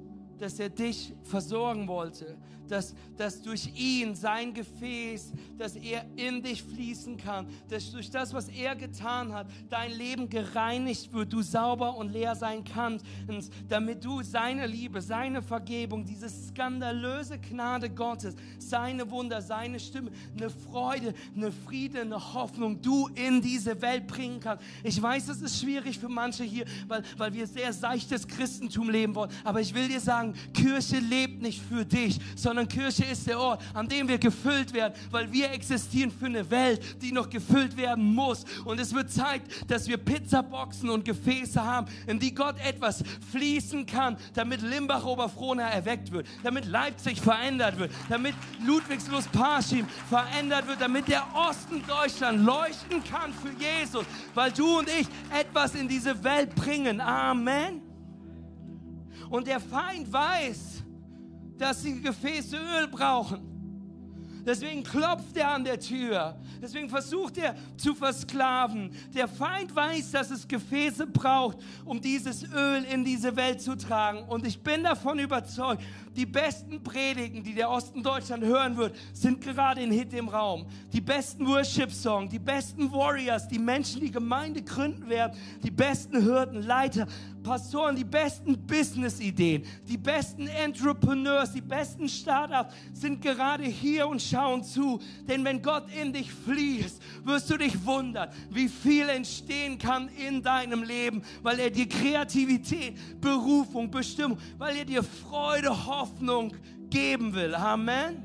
dass er dich versorgen wollte, dass, dass durch ihn, sein Gefäß, dass er in dich fließen kann, dass durch das, was er getan hat, dein Leben gereinigt wird, du sauber und leer sein kannst, damit du seine Liebe, seine Vergebung, diese skandalöse Gnade Gottes, seine Wunder, seine Stimme, eine Freude, eine Friede, eine Hoffnung, du in diese Welt bringen kannst. Ich weiß, es ist schwierig für manche hier, weil, weil wir sehr seichtes Christentum leben wollen, aber ich will dir sagen, Kirche lebt nicht für dich, sondern Kirche ist der Ort, an dem wir gefüllt werden, weil wir existieren für eine Welt, die noch gefüllt werden muss. Und es wird Zeit, dass wir Pizzaboxen und Gefäße haben, in die Gott etwas fließen kann, damit Limbach-Oberfrohna erweckt wird, damit Leipzig verändert wird, damit Ludwigslust-Parchim verändert wird, damit der Osten Deutschland leuchten kann für Jesus, weil du und ich etwas in diese Welt bringen. Amen. Und der Feind weiß, dass sie Gefäße Öl brauchen. Deswegen klopft er an der Tür. Deswegen versucht er zu versklaven. Der Feind weiß, dass es Gefäße braucht, um dieses Öl in diese Welt zu tragen. Und ich bin davon überzeugt, die besten Predigen, die der Osten Deutschland hören wird, sind gerade in Hit im Raum. Die besten Worship-Songs, die besten Warriors, die Menschen, die Gemeinde gründen werden, die besten Hirten, Leiter, Pastoren, die besten Business-Ideen, die besten Entrepreneurs, die besten Startups sind gerade hier und schauen zu. Denn wenn Gott in dich fließt, wirst du dich wundern, wie viel entstehen kann in deinem Leben, weil er dir Kreativität, Berufung, Bestimmung, weil er dir Freude, Hoffnung geben will. Amen.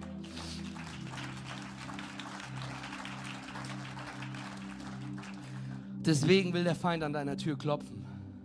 Deswegen will der Feind an deiner Tür klopfen,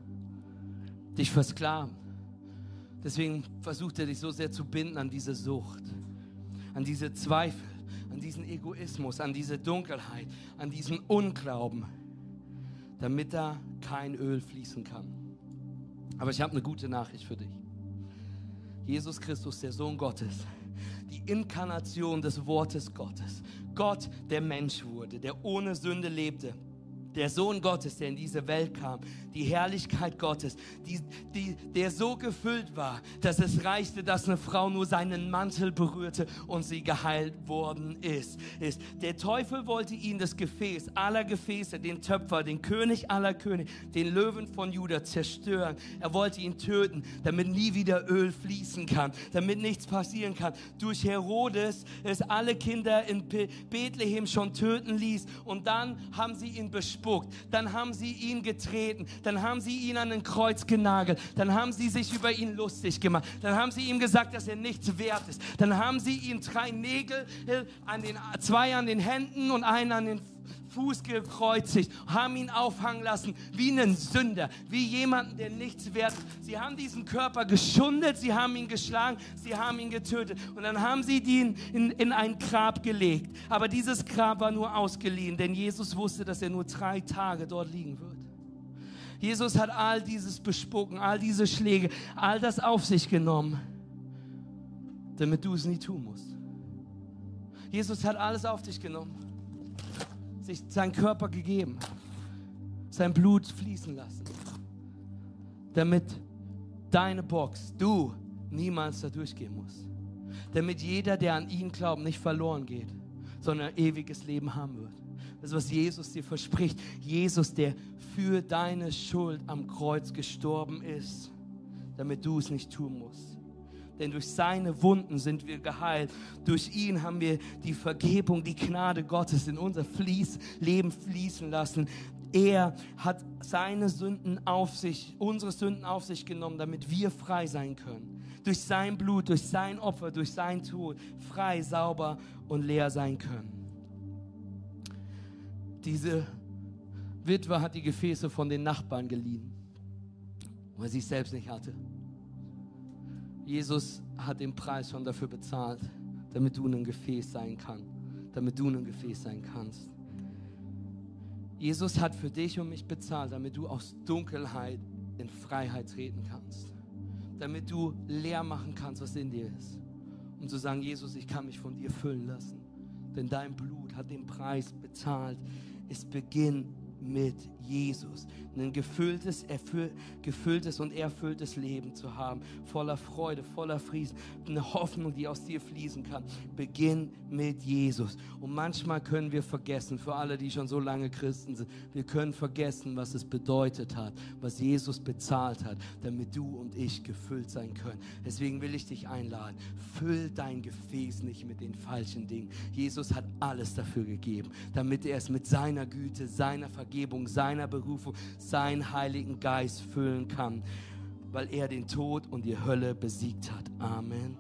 dich versklaven. Deswegen versucht er dich so sehr zu binden an diese Sucht, an diese Zweifel, an diesen Egoismus, an diese Dunkelheit, an diesen Unglauben, damit da kein Öl fließen kann. Aber ich habe eine gute Nachricht für dich. Jesus Christus, der Sohn Gottes, die Inkarnation des Wortes Gottes, Gott, der Mensch wurde, der ohne Sünde lebte, der Sohn Gottes, der in diese Welt kam, die Herrlichkeit Gottes, die, die, der so gefüllt war, dass es reichte, dass eine Frau nur seinen Mantel berührte und sie geheilt worden ist. ist. Der Teufel wollte ihn, das Gefäß aller Gefäße, den Töpfer, den König aller Könige, den Löwen von Juda zerstören. Er wollte ihn töten, damit nie wieder Öl fließen kann, damit nichts passieren kann. Durch Herodes es alle Kinder in Bethlehem schon töten ließ und dann haben sie ihn bespuckt. Dann haben sie ihn getreten, dann haben sie ihn an ein Kreuz genagelt, dann haben sie sich über ihn lustig gemacht, dann haben sie ihm gesagt, dass er nichts wert ist, dann haben sie ihm drei Nägel, an den, zwei an den Händen und einen an den Fuß gekreuzigt, haben ihn aufhangen lassen wie einen Sünder, wie jemanden, der nichts wert ist. Sie haben diesen Körper geschundet, sie haben ihn geschlagen, sie haben ihn getötet und dann haben sie ihn in, in ein Grab gelegt. Aber dieses Grab war nur ausgeliehen, denn Jesus wusste, dass er nur drei Tage dort liegen wird. Jesus hat all dieses Bespucken, all diese Schläge, all das auf sich genommen, damit du es nie tun musst. Jesus hat alles auf dich genommen, sich seinen Körper gegeben, sein Blut fließen lassen, damit deine Box, du, niemals da durchgehen musst. Damit jeder, der an ihn glaubt, nicht verloren geht, sondern ewiges Leben haben wird. Das ist, was Jesus dir verspricht. Jesus, der für deine Schuld am Kreuz gestorben ist, damit du es nicht tun musst. Denn durch seine Wunden sind wir geheilt. Durch ihn haben wir die Vergebung, die Gnade Gottes in unser Fließ, Leben fließen lassen. Er hat seine Sünden auf sich, unsere Sünden auf sich genommen, damit wir frei sein können. Durch sein Blut, durch sein Opfer, durch sein Tod frei, sauber und leer sein können. Diese Witwe hat die Gefäße von den Nachbarn geliehen, weil sie es selbst nicht hatte. Jesus hat den Preis schon dafür bezahlt, damit du ein Gefäß sein kannst, damit du ein Gefäß sein kannst. Jesus hat für dich und mich bezahlt, damit du aus Dunkelheit in Freiheit treten kannst, damit du leer machen kannst, was in dir ist, um zu sagen, Jesus, ich kann mich von dir füllen lassen, denn dein Blut hat den Preis bezahlt. Es beginnt mit Jesus. Ein gefülltes, erfüll, gefülltes und erfülltes Leben zu haben, voller Freude, voller Frieden, eine Hoffnung, die aus dir fließen kann. Beginn mit Jesus. Und manchmal können wir vergessen, für alle, die schon so lange Christen sind, wir können vergessen, was es bedeutet hat, was Jesus bezahlt hat, damit du und ich gefüllt sein können. Deswegen will ich dich einladen, füll dein Gefäß nicht mit den falschen Dingen. Jesus hat alles dafür gegeben, damit er es mit seiner Güte, seiner Vergebung, seiner Berufung, seinen Heiligen Geist füllen kann, weil er den Tod und die Hölle besiegt hat. Amen.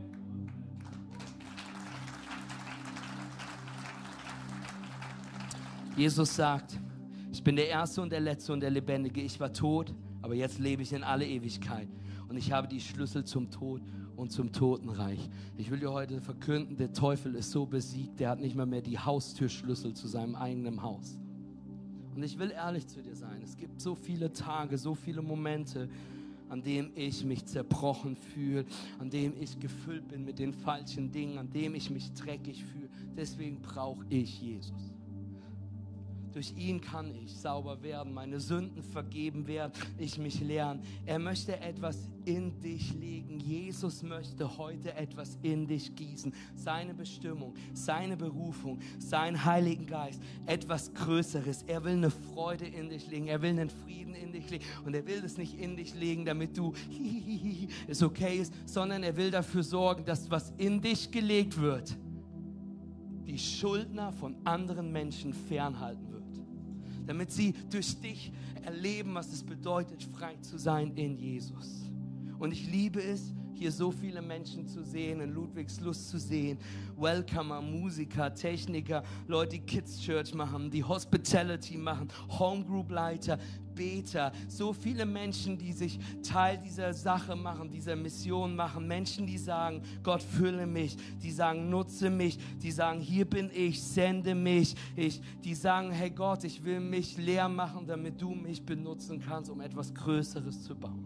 Jesus sagt, ich bin der Erste und der Letzte und der Lebendige. Ich war tot, aber jetzt lebe ich in alle Ewigkeit. Und ich habe die Schlüssel zum Tod und zum Totenreich. Ich will dir heute verkünden, der Teufel ist so besiegt, der hat nicht mal mehr die Haustürschlüssel zu seinem eigenen Haus. Und ich will ehrlich zu dir sein, es gibt so viele Tage, so viele Momente, an denen ich mich zerbrochen fühle, an denen ich gefüllt bin mit den falschen Dingen, an denen ich mich dreckig fühle. Deswegen brauche ich Jesus. Durch ihn kann ich sauber werden, meine Sünden vergeben werden, ich mich lernen. Er möchte etwas in dich legen. Jesus möchte heute etwas in dich gießen. Seine Bestimmung, seine Berufung, seinen Heiligen Geist, etwas Größeres. Er will eine Freude in dich legen, er will einen Frieden in dich legen. Und er will das nicht in dich legen, damit du hihihihi, es okay ist, sondern er will dafür sorgen, dass was in dich gelegt wird, die Schuldner von anderen Menschen fernhalten wird. Damit sie durch dich erleben, was es bedeutet, frei zu sein in Jesus. Und ich liebe es, hier so viele Menschen zu sehen, in Ludwigslust zu sehen. Welcomer, Musiker, Techniker, Leute, die Kids Church machen, die Hospitality machen, Homegroup-Leiter, Beter. So viele Menschen, die sich Teil dieser Sache machen, dieser Mission machen. Menschen, die sagen, Gott, fülle mich. Die sagen, nutze mich. Die sagen, hier bin ich, sende mich. Ich, die sagen, hey Gott, ich will mich leer machen, damit du mich benutzen kannst, um etwas Größeres zu bauen.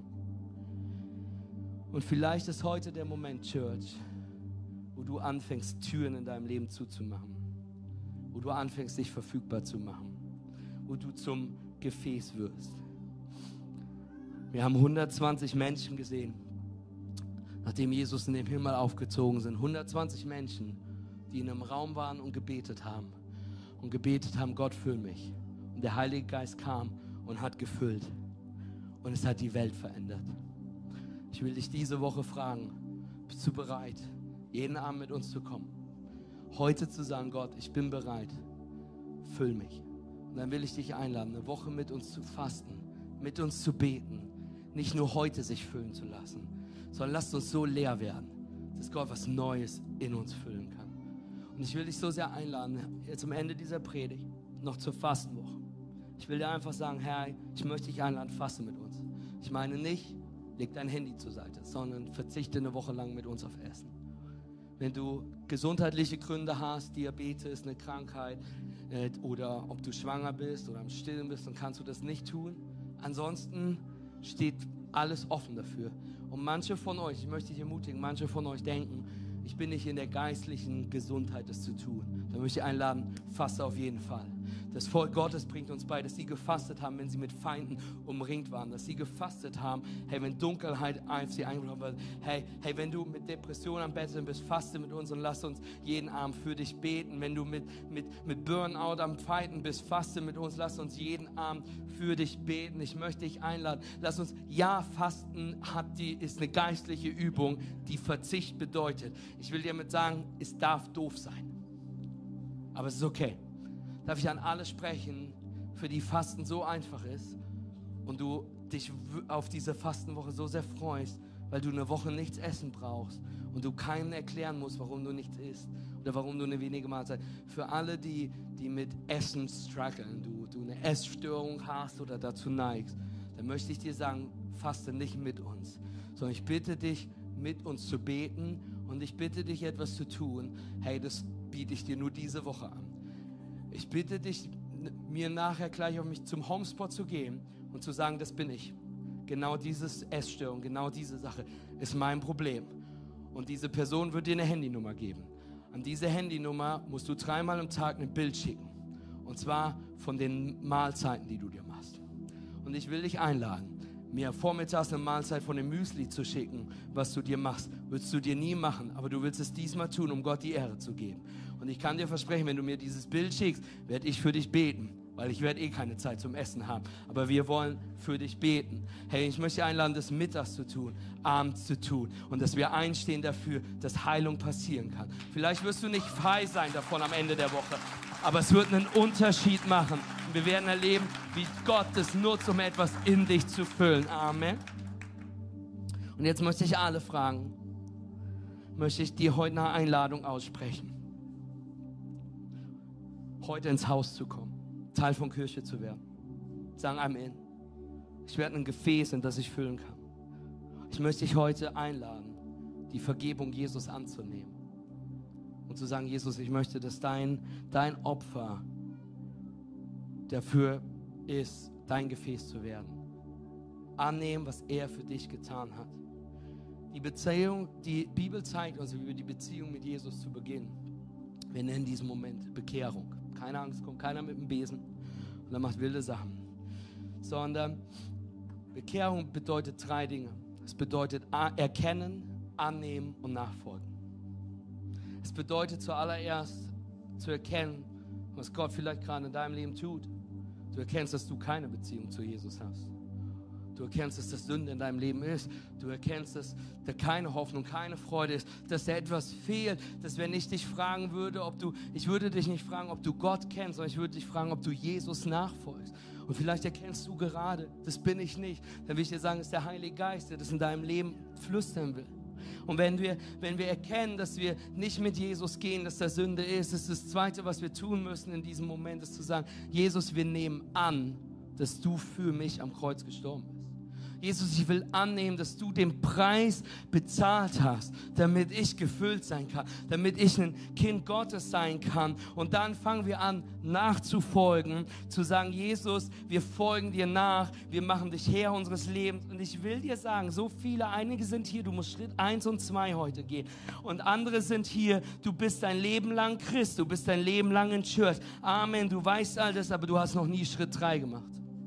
Und vielleicht ist heute der Moment, Church, wo du anfängst, Türen in deinem Leben zuzumachen. Wo du anfängst, dich verfügbar zu machen. Wo du zum Gefäß wirst. Wir haben hundertzwanzig Menschen gesehen, nachdem Jesus in den Himmel aufgezogen sind. hundertzwanzig Menschen, die in einem Raum waren und gebetet haben. Und gebetet haben, Gott, füll mich. Und der Heilige Geist kam und hat gefüllt. Und es hat die Welt verändert. Ich will dich diese Woche fragen, bist du bereit, jeden Abend mit uns zu kommen? Heute zu sagen, Gott, ich bin bereit, füll mich. Und dann will ich dich einladen, eine Woche mit uns zu fasten, mit uns zu beten, nicht nur heute sich füllen zu lassen, sondern lasst uns so leer werden, dass Gott was Neues in uns füllen kann. Und ich will dich so sehr einladen, jetzt am Ende dieser Predigt, noch zur Fastenwoche. Ich will dir einfach sagen, Herr, ich möchte dich einladen, faste mit uns. Ich meine nicht, leg dein Handy zur Seite, sondern verzichte eine Woche lang mit uns auf Essen. Wenn du gesundheitliche Gründe hast, Diabetes, eine Krankheit äh, oder ob du schwanger bist oder am Stillen bist, dann kannst du das nicht tun. Ansonsten steht alles offen dafür. Und manche von euch, ich möchte dich ermutigen, manche von euch denken, ich bin nicht in der geistlichen Gesundheit, das zu tun. Da möchte ich einladen, faste auf jeden Fall. Das Volk Gottes bringt uns bei, dass sie gefastet haben, wenn sie mit Feinden umringt waren. Dass sie gefastet haben, hey, wenn Dunkelheit auf sie eingebrochen wird. Hey, hey, wenn du mit Depressionen am Betteln bist, faste mit uns und lass uns jeden Abend für dich beten. Wenn du mit, mit, mit Burnout am Fighten bist, faste mit uns, lass uns jeden Abend für dich beten. Ich möchte dich einladen. Lass uns, ja, Fasten hat die, ist eine geistliche Übung, die Verzicht bedeutet. Ich will dir damit sagen, es darf doof sein. Aber es ist okay. Darf ich an alle sprechen, für die Fasten so einfach ist und du dich auf diese Fastenwoche so sehr freust, weil du eine Woche nichts essen brauchst und du keinem erklären musst, warum du nichts isst oder warum du eine wenige Mahlzeit. Für alle, die, die mit Essen strugglen, du, du eine Essstörung hast oder dazu neigst, dann möchte ich dir sagen, faste nicht mit uns, sondern ich bitte dich, mit uns zu beten und ich bitte dich, etwas zu tun. Hey, das biete ich dir nur diese Woche an. Ich bitte dich, mir nachher gleich auf mich zum Homespot zu gehen und zu sagen, das bin ich. Genau diese Essstörung, genau diese Sache ist mein Problem. Und diese Person wird dir eine Handynummer geben. An diese Handynummer musst du dreimal am Tag ein Bild schicken. Und zwar von den Mahlzeiten, die du dir machst. Und ich will dich einladen, mir vormittags eine Mahlzeit von dem Müsli zu schicken, was du dir machst. Willst du dir nie machen, aber du willst es diesmal tun, um Gott die Ehre zu geben. Und ich kann dir versprechen, wenn du mir dieses Bild schickst, werde ich für dich beten, weil ich werde eh keine Zeit zum Essen haben. Aber wir wollen für dich beten. Hey, ich möchte dich einladen, das mittags zu tun, abends zu tun und dass wir einstehen dafür, dass Heilung passieren kann. Vielleicht wirst du nicht frei sein davon am Ende der Woche, aber es wird einen Unterschied machen. Und wir werden erleben, wie Gott es nutzt, um etwas in dich zu füllen. Amen. Und jetzt möchte ich alle fragen, möchte ich dir heute eine Einladung aussprechen, heute ins Haus zu kommen, Teil von Kirche zu werden. Sagen Amen. Ich werde ein Gefäß, in das ich füllen kann. Ich möchte dich heute einladen, die Vergebung Jesus anzunehmen. Und zu sagen, Jesus, ich möchte, dass dein, dein Opfer dafür ist, dein Gefäß zu werden. Annehmen, was er für dich getan hat. Die Beziehung, die Bibel zeigt uns, wie wir die Beziehung mit Jesus zu beginnen. Wir nennen diesen Moment Bekehrung. Keine Angst, kommt keiner mit dem Besen und er macht wilde Sachen. Sondern Bekehrung bedeutet drei Dinge. Es bedeutet erkennen, annehmen und nachfolgen. Es bedeutet zuallererst zu erkennen, was Gott vielleicht gerade in deinem Leben tut. Du erkennst, dass du keine Beziehung zu Jesus hast. Du erkennst, dass das Sünde in deinem Leben ist. Du erkennst, dass da keine Hoffnung, keine Freude ist, dass da etwas fehlt, dass wenn ich dich fragen würde, ob du, ich würde dich nicht fragen, ob du Gott kennst, sondern ich würde dich fragen, ob du Jesus nachfolgst. Und vielleicht erkennst du gerade, das bin ich nicht. Dann will ich dir sagen, es ist der Heilige Geist, der das in deinem Leben flüstern will. Und wenn wir, wenn wir erkennen, dass wir nicht mit Jesus gehen, dass da Sünde ist, ist das Zweite, was wir tun müssen in diesem Moment, ist zu sagen, Jesus, wir nehmen an, dass du für mich am Kreuz gestorben bist. Jesus, ich will annehmen, dass du den Preis bezahlt hast, damit ich gefüllt sein kann, damit ich ein Kind Gottes sein kann. Und dann fangen wir an, nachzufolgen, zu sagen, Jesus, wir folgen dir nach, wir machen dich Herr unseres Lebens. Und ich will dir sagen, so viele, einige sind hier, du musst Schritt eins und zwei heute gehen. Und andere sind hier, du bist dein Leben lang Christ, du bist dein Leben lang in Church. Amen, du weißt all das, aber du hast noch nie Schritt drei gemacht.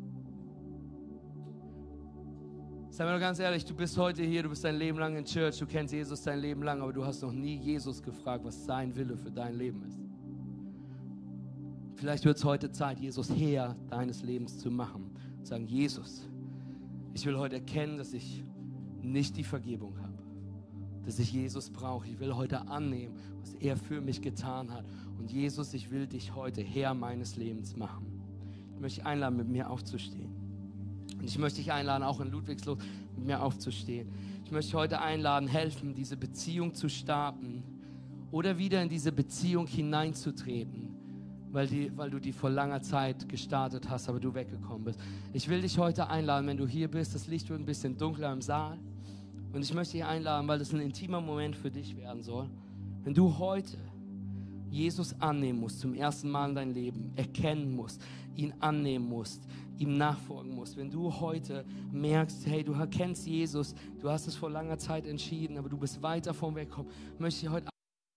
Sei mir doch ganz ehrlich, du bist heute hier, du bist dein Leben lang in Church, du kennst Jesus dein Leben lang, aber du hast noch nie Jesus gefragt, was sein Wille für dein Leben ist. Vielleicht wird es heute Zeit, Jesus Herr deines Lebens zu machen. Und sagen, Jesus, ich will heute erkennen, dass ich nicht die Vergebung habe, dass ich Jesus brauche. Ich will heute annehmen, was er für mich getan hat. Und Jesus, ich will dich heute Herr meines Lebens machen. Ich möchte dich einladen, mit mir aufzustehen. Und ich möchte dich einladen, auch in Ludwigsloh mit mir aufzustehen. Ich möchte dich heute einladen, helfen, diese Beziehung zu starten oder wieder in diese Beziehung hineinzutreten, weil, die, weil du die vor langer Zeit gestartet hast, aber du weggekommen bist. Ich will dich heute einladen, wenn du hier bist, das Licht wird ein bisschen dunkler im Saal. Und ich möchte dich einladen, weil das ein intimer Moment für dich werden soll. Wenn du heute Jesus annehmen musst, zum ersten Mal in dein Leben, erkennen musst, ihn annehmen musst, ihm nachfolgen musst. Wenn du heute merkst, hey, du erkennst Jesus, du hast es vor langer Zeit entschieden, aber du bist weit davon weggekommen, möchte ich heute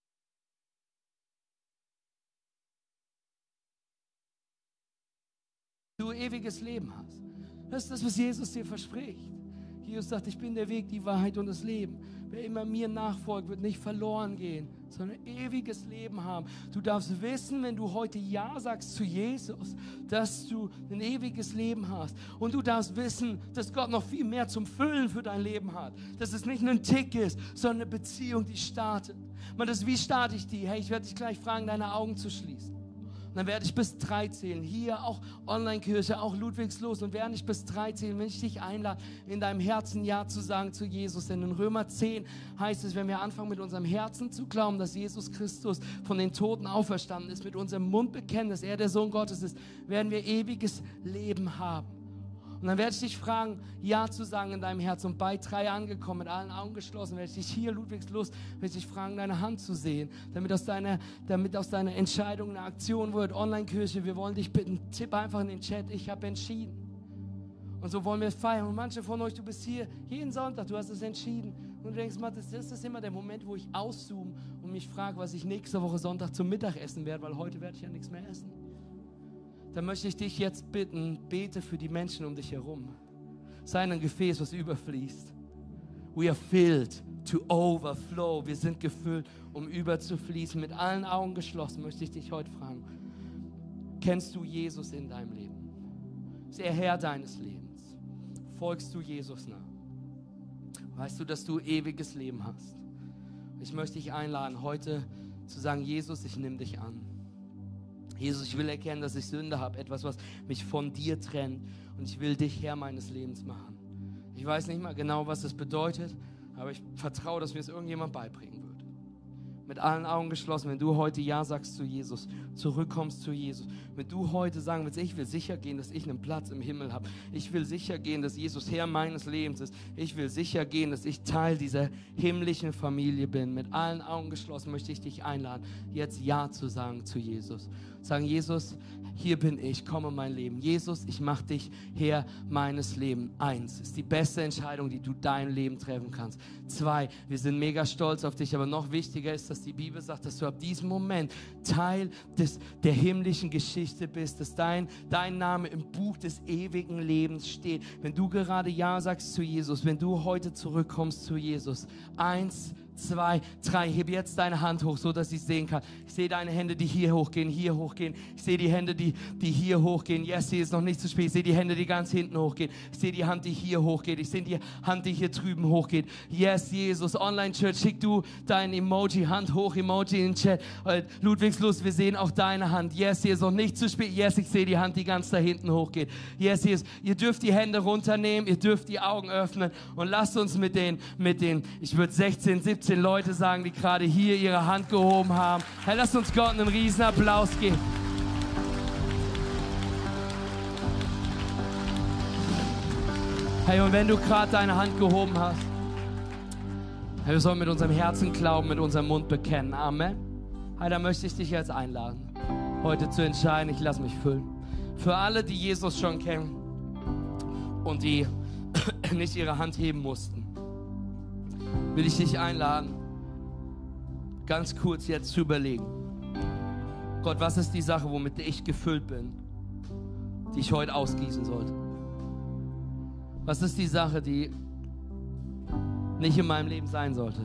du ewiges Leben hast. Das ist das, was Jesus dir verspricht. Jesus sagt, ich bin der Weg, die Wahrheit und das Leben. Wer immer mir nachfolgt, wird nicht verloren gehen, sondern ewiges Leben haben. Du darfst wissen, wenn du heute Ja sagst zu Jesus, dass du ein ewiges Leben hast. Und du darfst wissen, dass Gott noch viel mehr zum Füllen für dein Leben hat. Dass es nicht nur ein Tick ist, sondern eine Beziehung, die startet. Man, das, wie starte ich die? Hey, ich werde dich gleich fragen, deine Augen zu schließen. Dann werde ich bis drei zählen. Hier auch Online-Kirche, auch Ludwigsloh. Und während ich bis drei zählen, wenn ich dich einlade, in deinem Herzen Ja zu sagen zu Jesus. Denn in Römer zehn heißt es, wenn wir anfangen mit unserem Herzen zu glauben, dass Jesus Christus von den Toten auferstanden ist, mit unserem Mund bekennen, dass er der Sohn Gottes ist, werden wir ewiges Leben haben. Und dann werde ich dich fragen, Ja zu sagen in deinem Herzen. Und bei drei angekommen, mit allen Augen geschlossen, werde ich dich hier, Ludwigsloh, werde ich dich fragen, deine Hand zu sehen, damit aus deiner, damit aus deiner Entscheidung eine Aktion wird. Online-Kirche, wir wollen dich bitten, tipp einfach in den Chat, ich habe entschieden. Und so wollen wir feiern. Und manche von euch, du bist hier jeden Sonntag, du hast es entschieden. Und du denkst, Matthias, das ist immer der Moment, wo ich auszoome und mich frage, was ich nächste Woche Sonntag zum Mittag essen werde, weil heute werde ich ja nichts mehr essen. dann möchte ich dich jetzt bitten, bete für die Menschen um dich herum. Sei ein Gefäß, was überfließt. We are filled to overflow. Wir sind gefüllt, um überzufließen. Mit allen Augen geschlossen möchte ich dich heute fragen, kennst du Jesus in deinem Leben? Ist er Herr deines Lebens? Folgst du Jesus nach? Weißt du, dass du ewiges Leben hast? Ich möchte dich einladen, heute zu sagen, Jesus, ich nehme dich an. Jesus, ich will erkennen, dass ich Sünde habe, etwas, was mich von dir trennt. Und ich will dich Herr meines Lebens machen. Ich weiß nicht mal genau, was es bedeutet, aber ich vertraue, dass mir es irgendjemand beibringen wird. Mit allen Augen geschlossen, wenn du heute Ja sagst zu Jesus, zurückkommst zu Jesus, wenn du heute sagen willst, ich will sicher gehen, dass ich einen Platz im Himmel habe, ich will sicher gehen, dass Jesus Herr meines Lebens ist, ich will sicher gehen, dass ich Teil dieser himmlischen Familie bin, mit allen Augen geschlossen möchte ich dich einladen, jetzt Ja zu sagen zu Jesus. Sagen, Jesus, hier bin ich, komme in mein Leben. Jesus, ich mache dich Herr meines Lebens. Eins, ist die beste Entscheidung, die du dein Leben treffen kannst. Zwei, wir sind mega stolz auf dich, aber noch wichtiger ist, dass die Bibel sagt, dass du ab diesem Moment Teil des, der himmlischen Geschichte bist, dass dein, dein Name im Buch des ewigen Lebens steht. Wenn du gerade Ja sagst zu Jesus, wenn du heute zurückkommst zu Jesus. Eins, zwei, drei. Heb jetzt deine Hand hoch, so dass ich sehen kann. Ich sehe deine Hände, die hier hochgehen, hier hochgehen. Ich sehe die Hände, die, die hier hochgehen. Yes, hier ist noch nicht zu spät. Ich sehe die Hände, die ganz hinten hochgehen. Ich sehe die Hand, die hier hochgeht. Ich sehe die Hand, die hier drüben hochgeht. Yes, Jesus. Online-Church, schick du dein Emoji, Hand hoch, Emoji in den Chat. Ludwigslust, wir sehen auch deine Hand. Yes, hier ist noch nicht zu spät. Yes, ich sehe die Hand, die ganz da hinten hochgeht. Yes, hier ist. Ihr dürft die Hände runternehmen, ihr dürft die Augen öffnen und lasst uns mit den, mit den, ich würde sechzehn, siebzehn Leute sagen, die gerade hier ihre Hand gehoben haben. Hey, lasst uns Gott einen riesen Applaus geben. Hey, und wenn du gerade deine Hand gehoben hast, hey, wir sollen mit unserem Herzen glauben, mit unserem Mund bekennen. Amen. Hey, da möchte ich dich jetzt einladen, heute zu entscheiden, ich lasse mich füllen. Für alle, die Jesus schon kennen und die nicht ihre Hand heben mussten, will ich dich einladen, ganz kurz jetzt zu überlegen. Gott, was ist die Sache, womit ich gefüllt bin, die ich heute ausgießen sollte? Was ist die Sache, die nicht in meinem Leben sein sollte?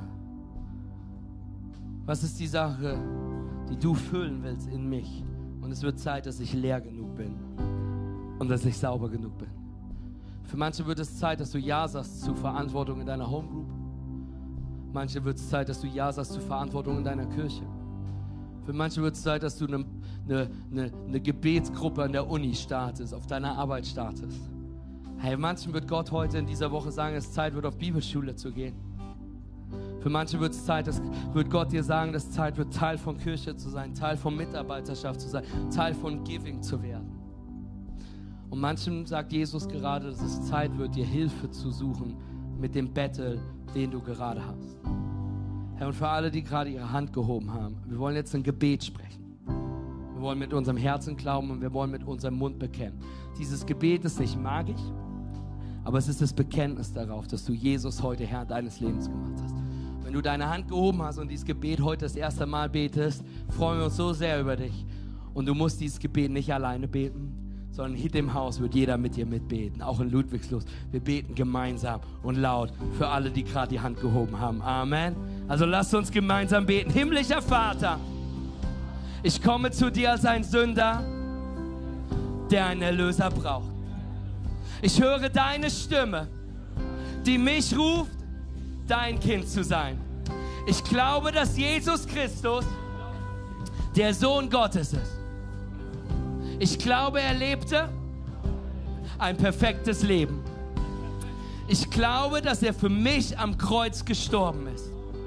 Was ist die Sache, die du füllen willst in mich? Und es wird Zeit, dass ich leer genug bin und dass ich sauber genug bin. Für manche wird es Zeit, dass du Ja sagst zu Verantwortung in deiner Homegroup. Manche wird es Zeit, dass du Ja sagst zur Verantwortung in deiner Kirche. Für manche wird es Zeit, dass du eine, eine, eine, eine Gebetsgruppe an der Uni startest, auf deiner Arbeit startest. Hey, manchen wird Gott heute in dieser Woche sagen, dass es Zeit wird, auf Bibelschule zu gehen. Für manche wird es Zeit, dass wird Gott dir sagen, dass es Zeit wird, Teil von Kirche zu sein, Teil von Mitarbeiterschaft zu sein, Teil von Giving zu werden. Und manchen sagt Jesus gerade, dass es Zeit wird, dir Hilfe zu suchen mit dem Battle, den du gerade hast. Herr, und für alle, die gerade ihre Hand gehoben haben, wir wollen jetzt ein Gebet sprechen. Wir wollen mit unserem Herzen glauben und wir wollen mit unserem Mund bekennen. Dieses Gebet ist nicht magisch, aber es ist das Bekenntnis darauf, dass du Jesus heute Herr deines Lebens gemacht hast. Wenn du deine Hand gehoben hast und dieses Gebet heute das erste Mal betest, freuen wir uns so sehr über dich. Und du musst dieses Gebet nicht alleine beten, sondern hier im Haus wird jeder mit dir mitbeten, auch in Ludwigslust. Wir beten gemeinsam und laut für alle, die gerade die Hand gehoben haben. Amen. Also lasst uns gemeinsam beten. Himmlischer Vater, ich komme zu dir als ein Sünder, der einen Erlöser braucht. Ich höre deine Stimme, die mich ruft, dein Kind zu sein. Ich glaube, dass Jesus Christus der Sohn Gottes ist. Ich glaube, er lebte ein perfektes Leben. Ich glaube, dass er für mich am Kreuz gestorben ist.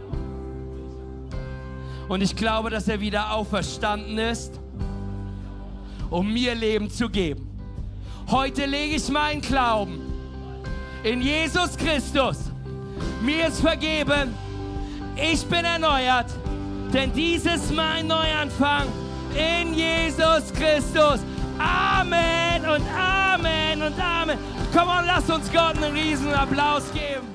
Und ich glaube, dass er wieder auferstanden ist, um mir Leben zu geben. Heute lege ich meinen Glauben in Jesus Christus. Mir ist vergeben. Ich bin erneuert, denn dies ist mein Neuanfang in Jesus Christus. Amen und Amen und Amen. Komm und lass uns Gott einen riesen Applaus geben.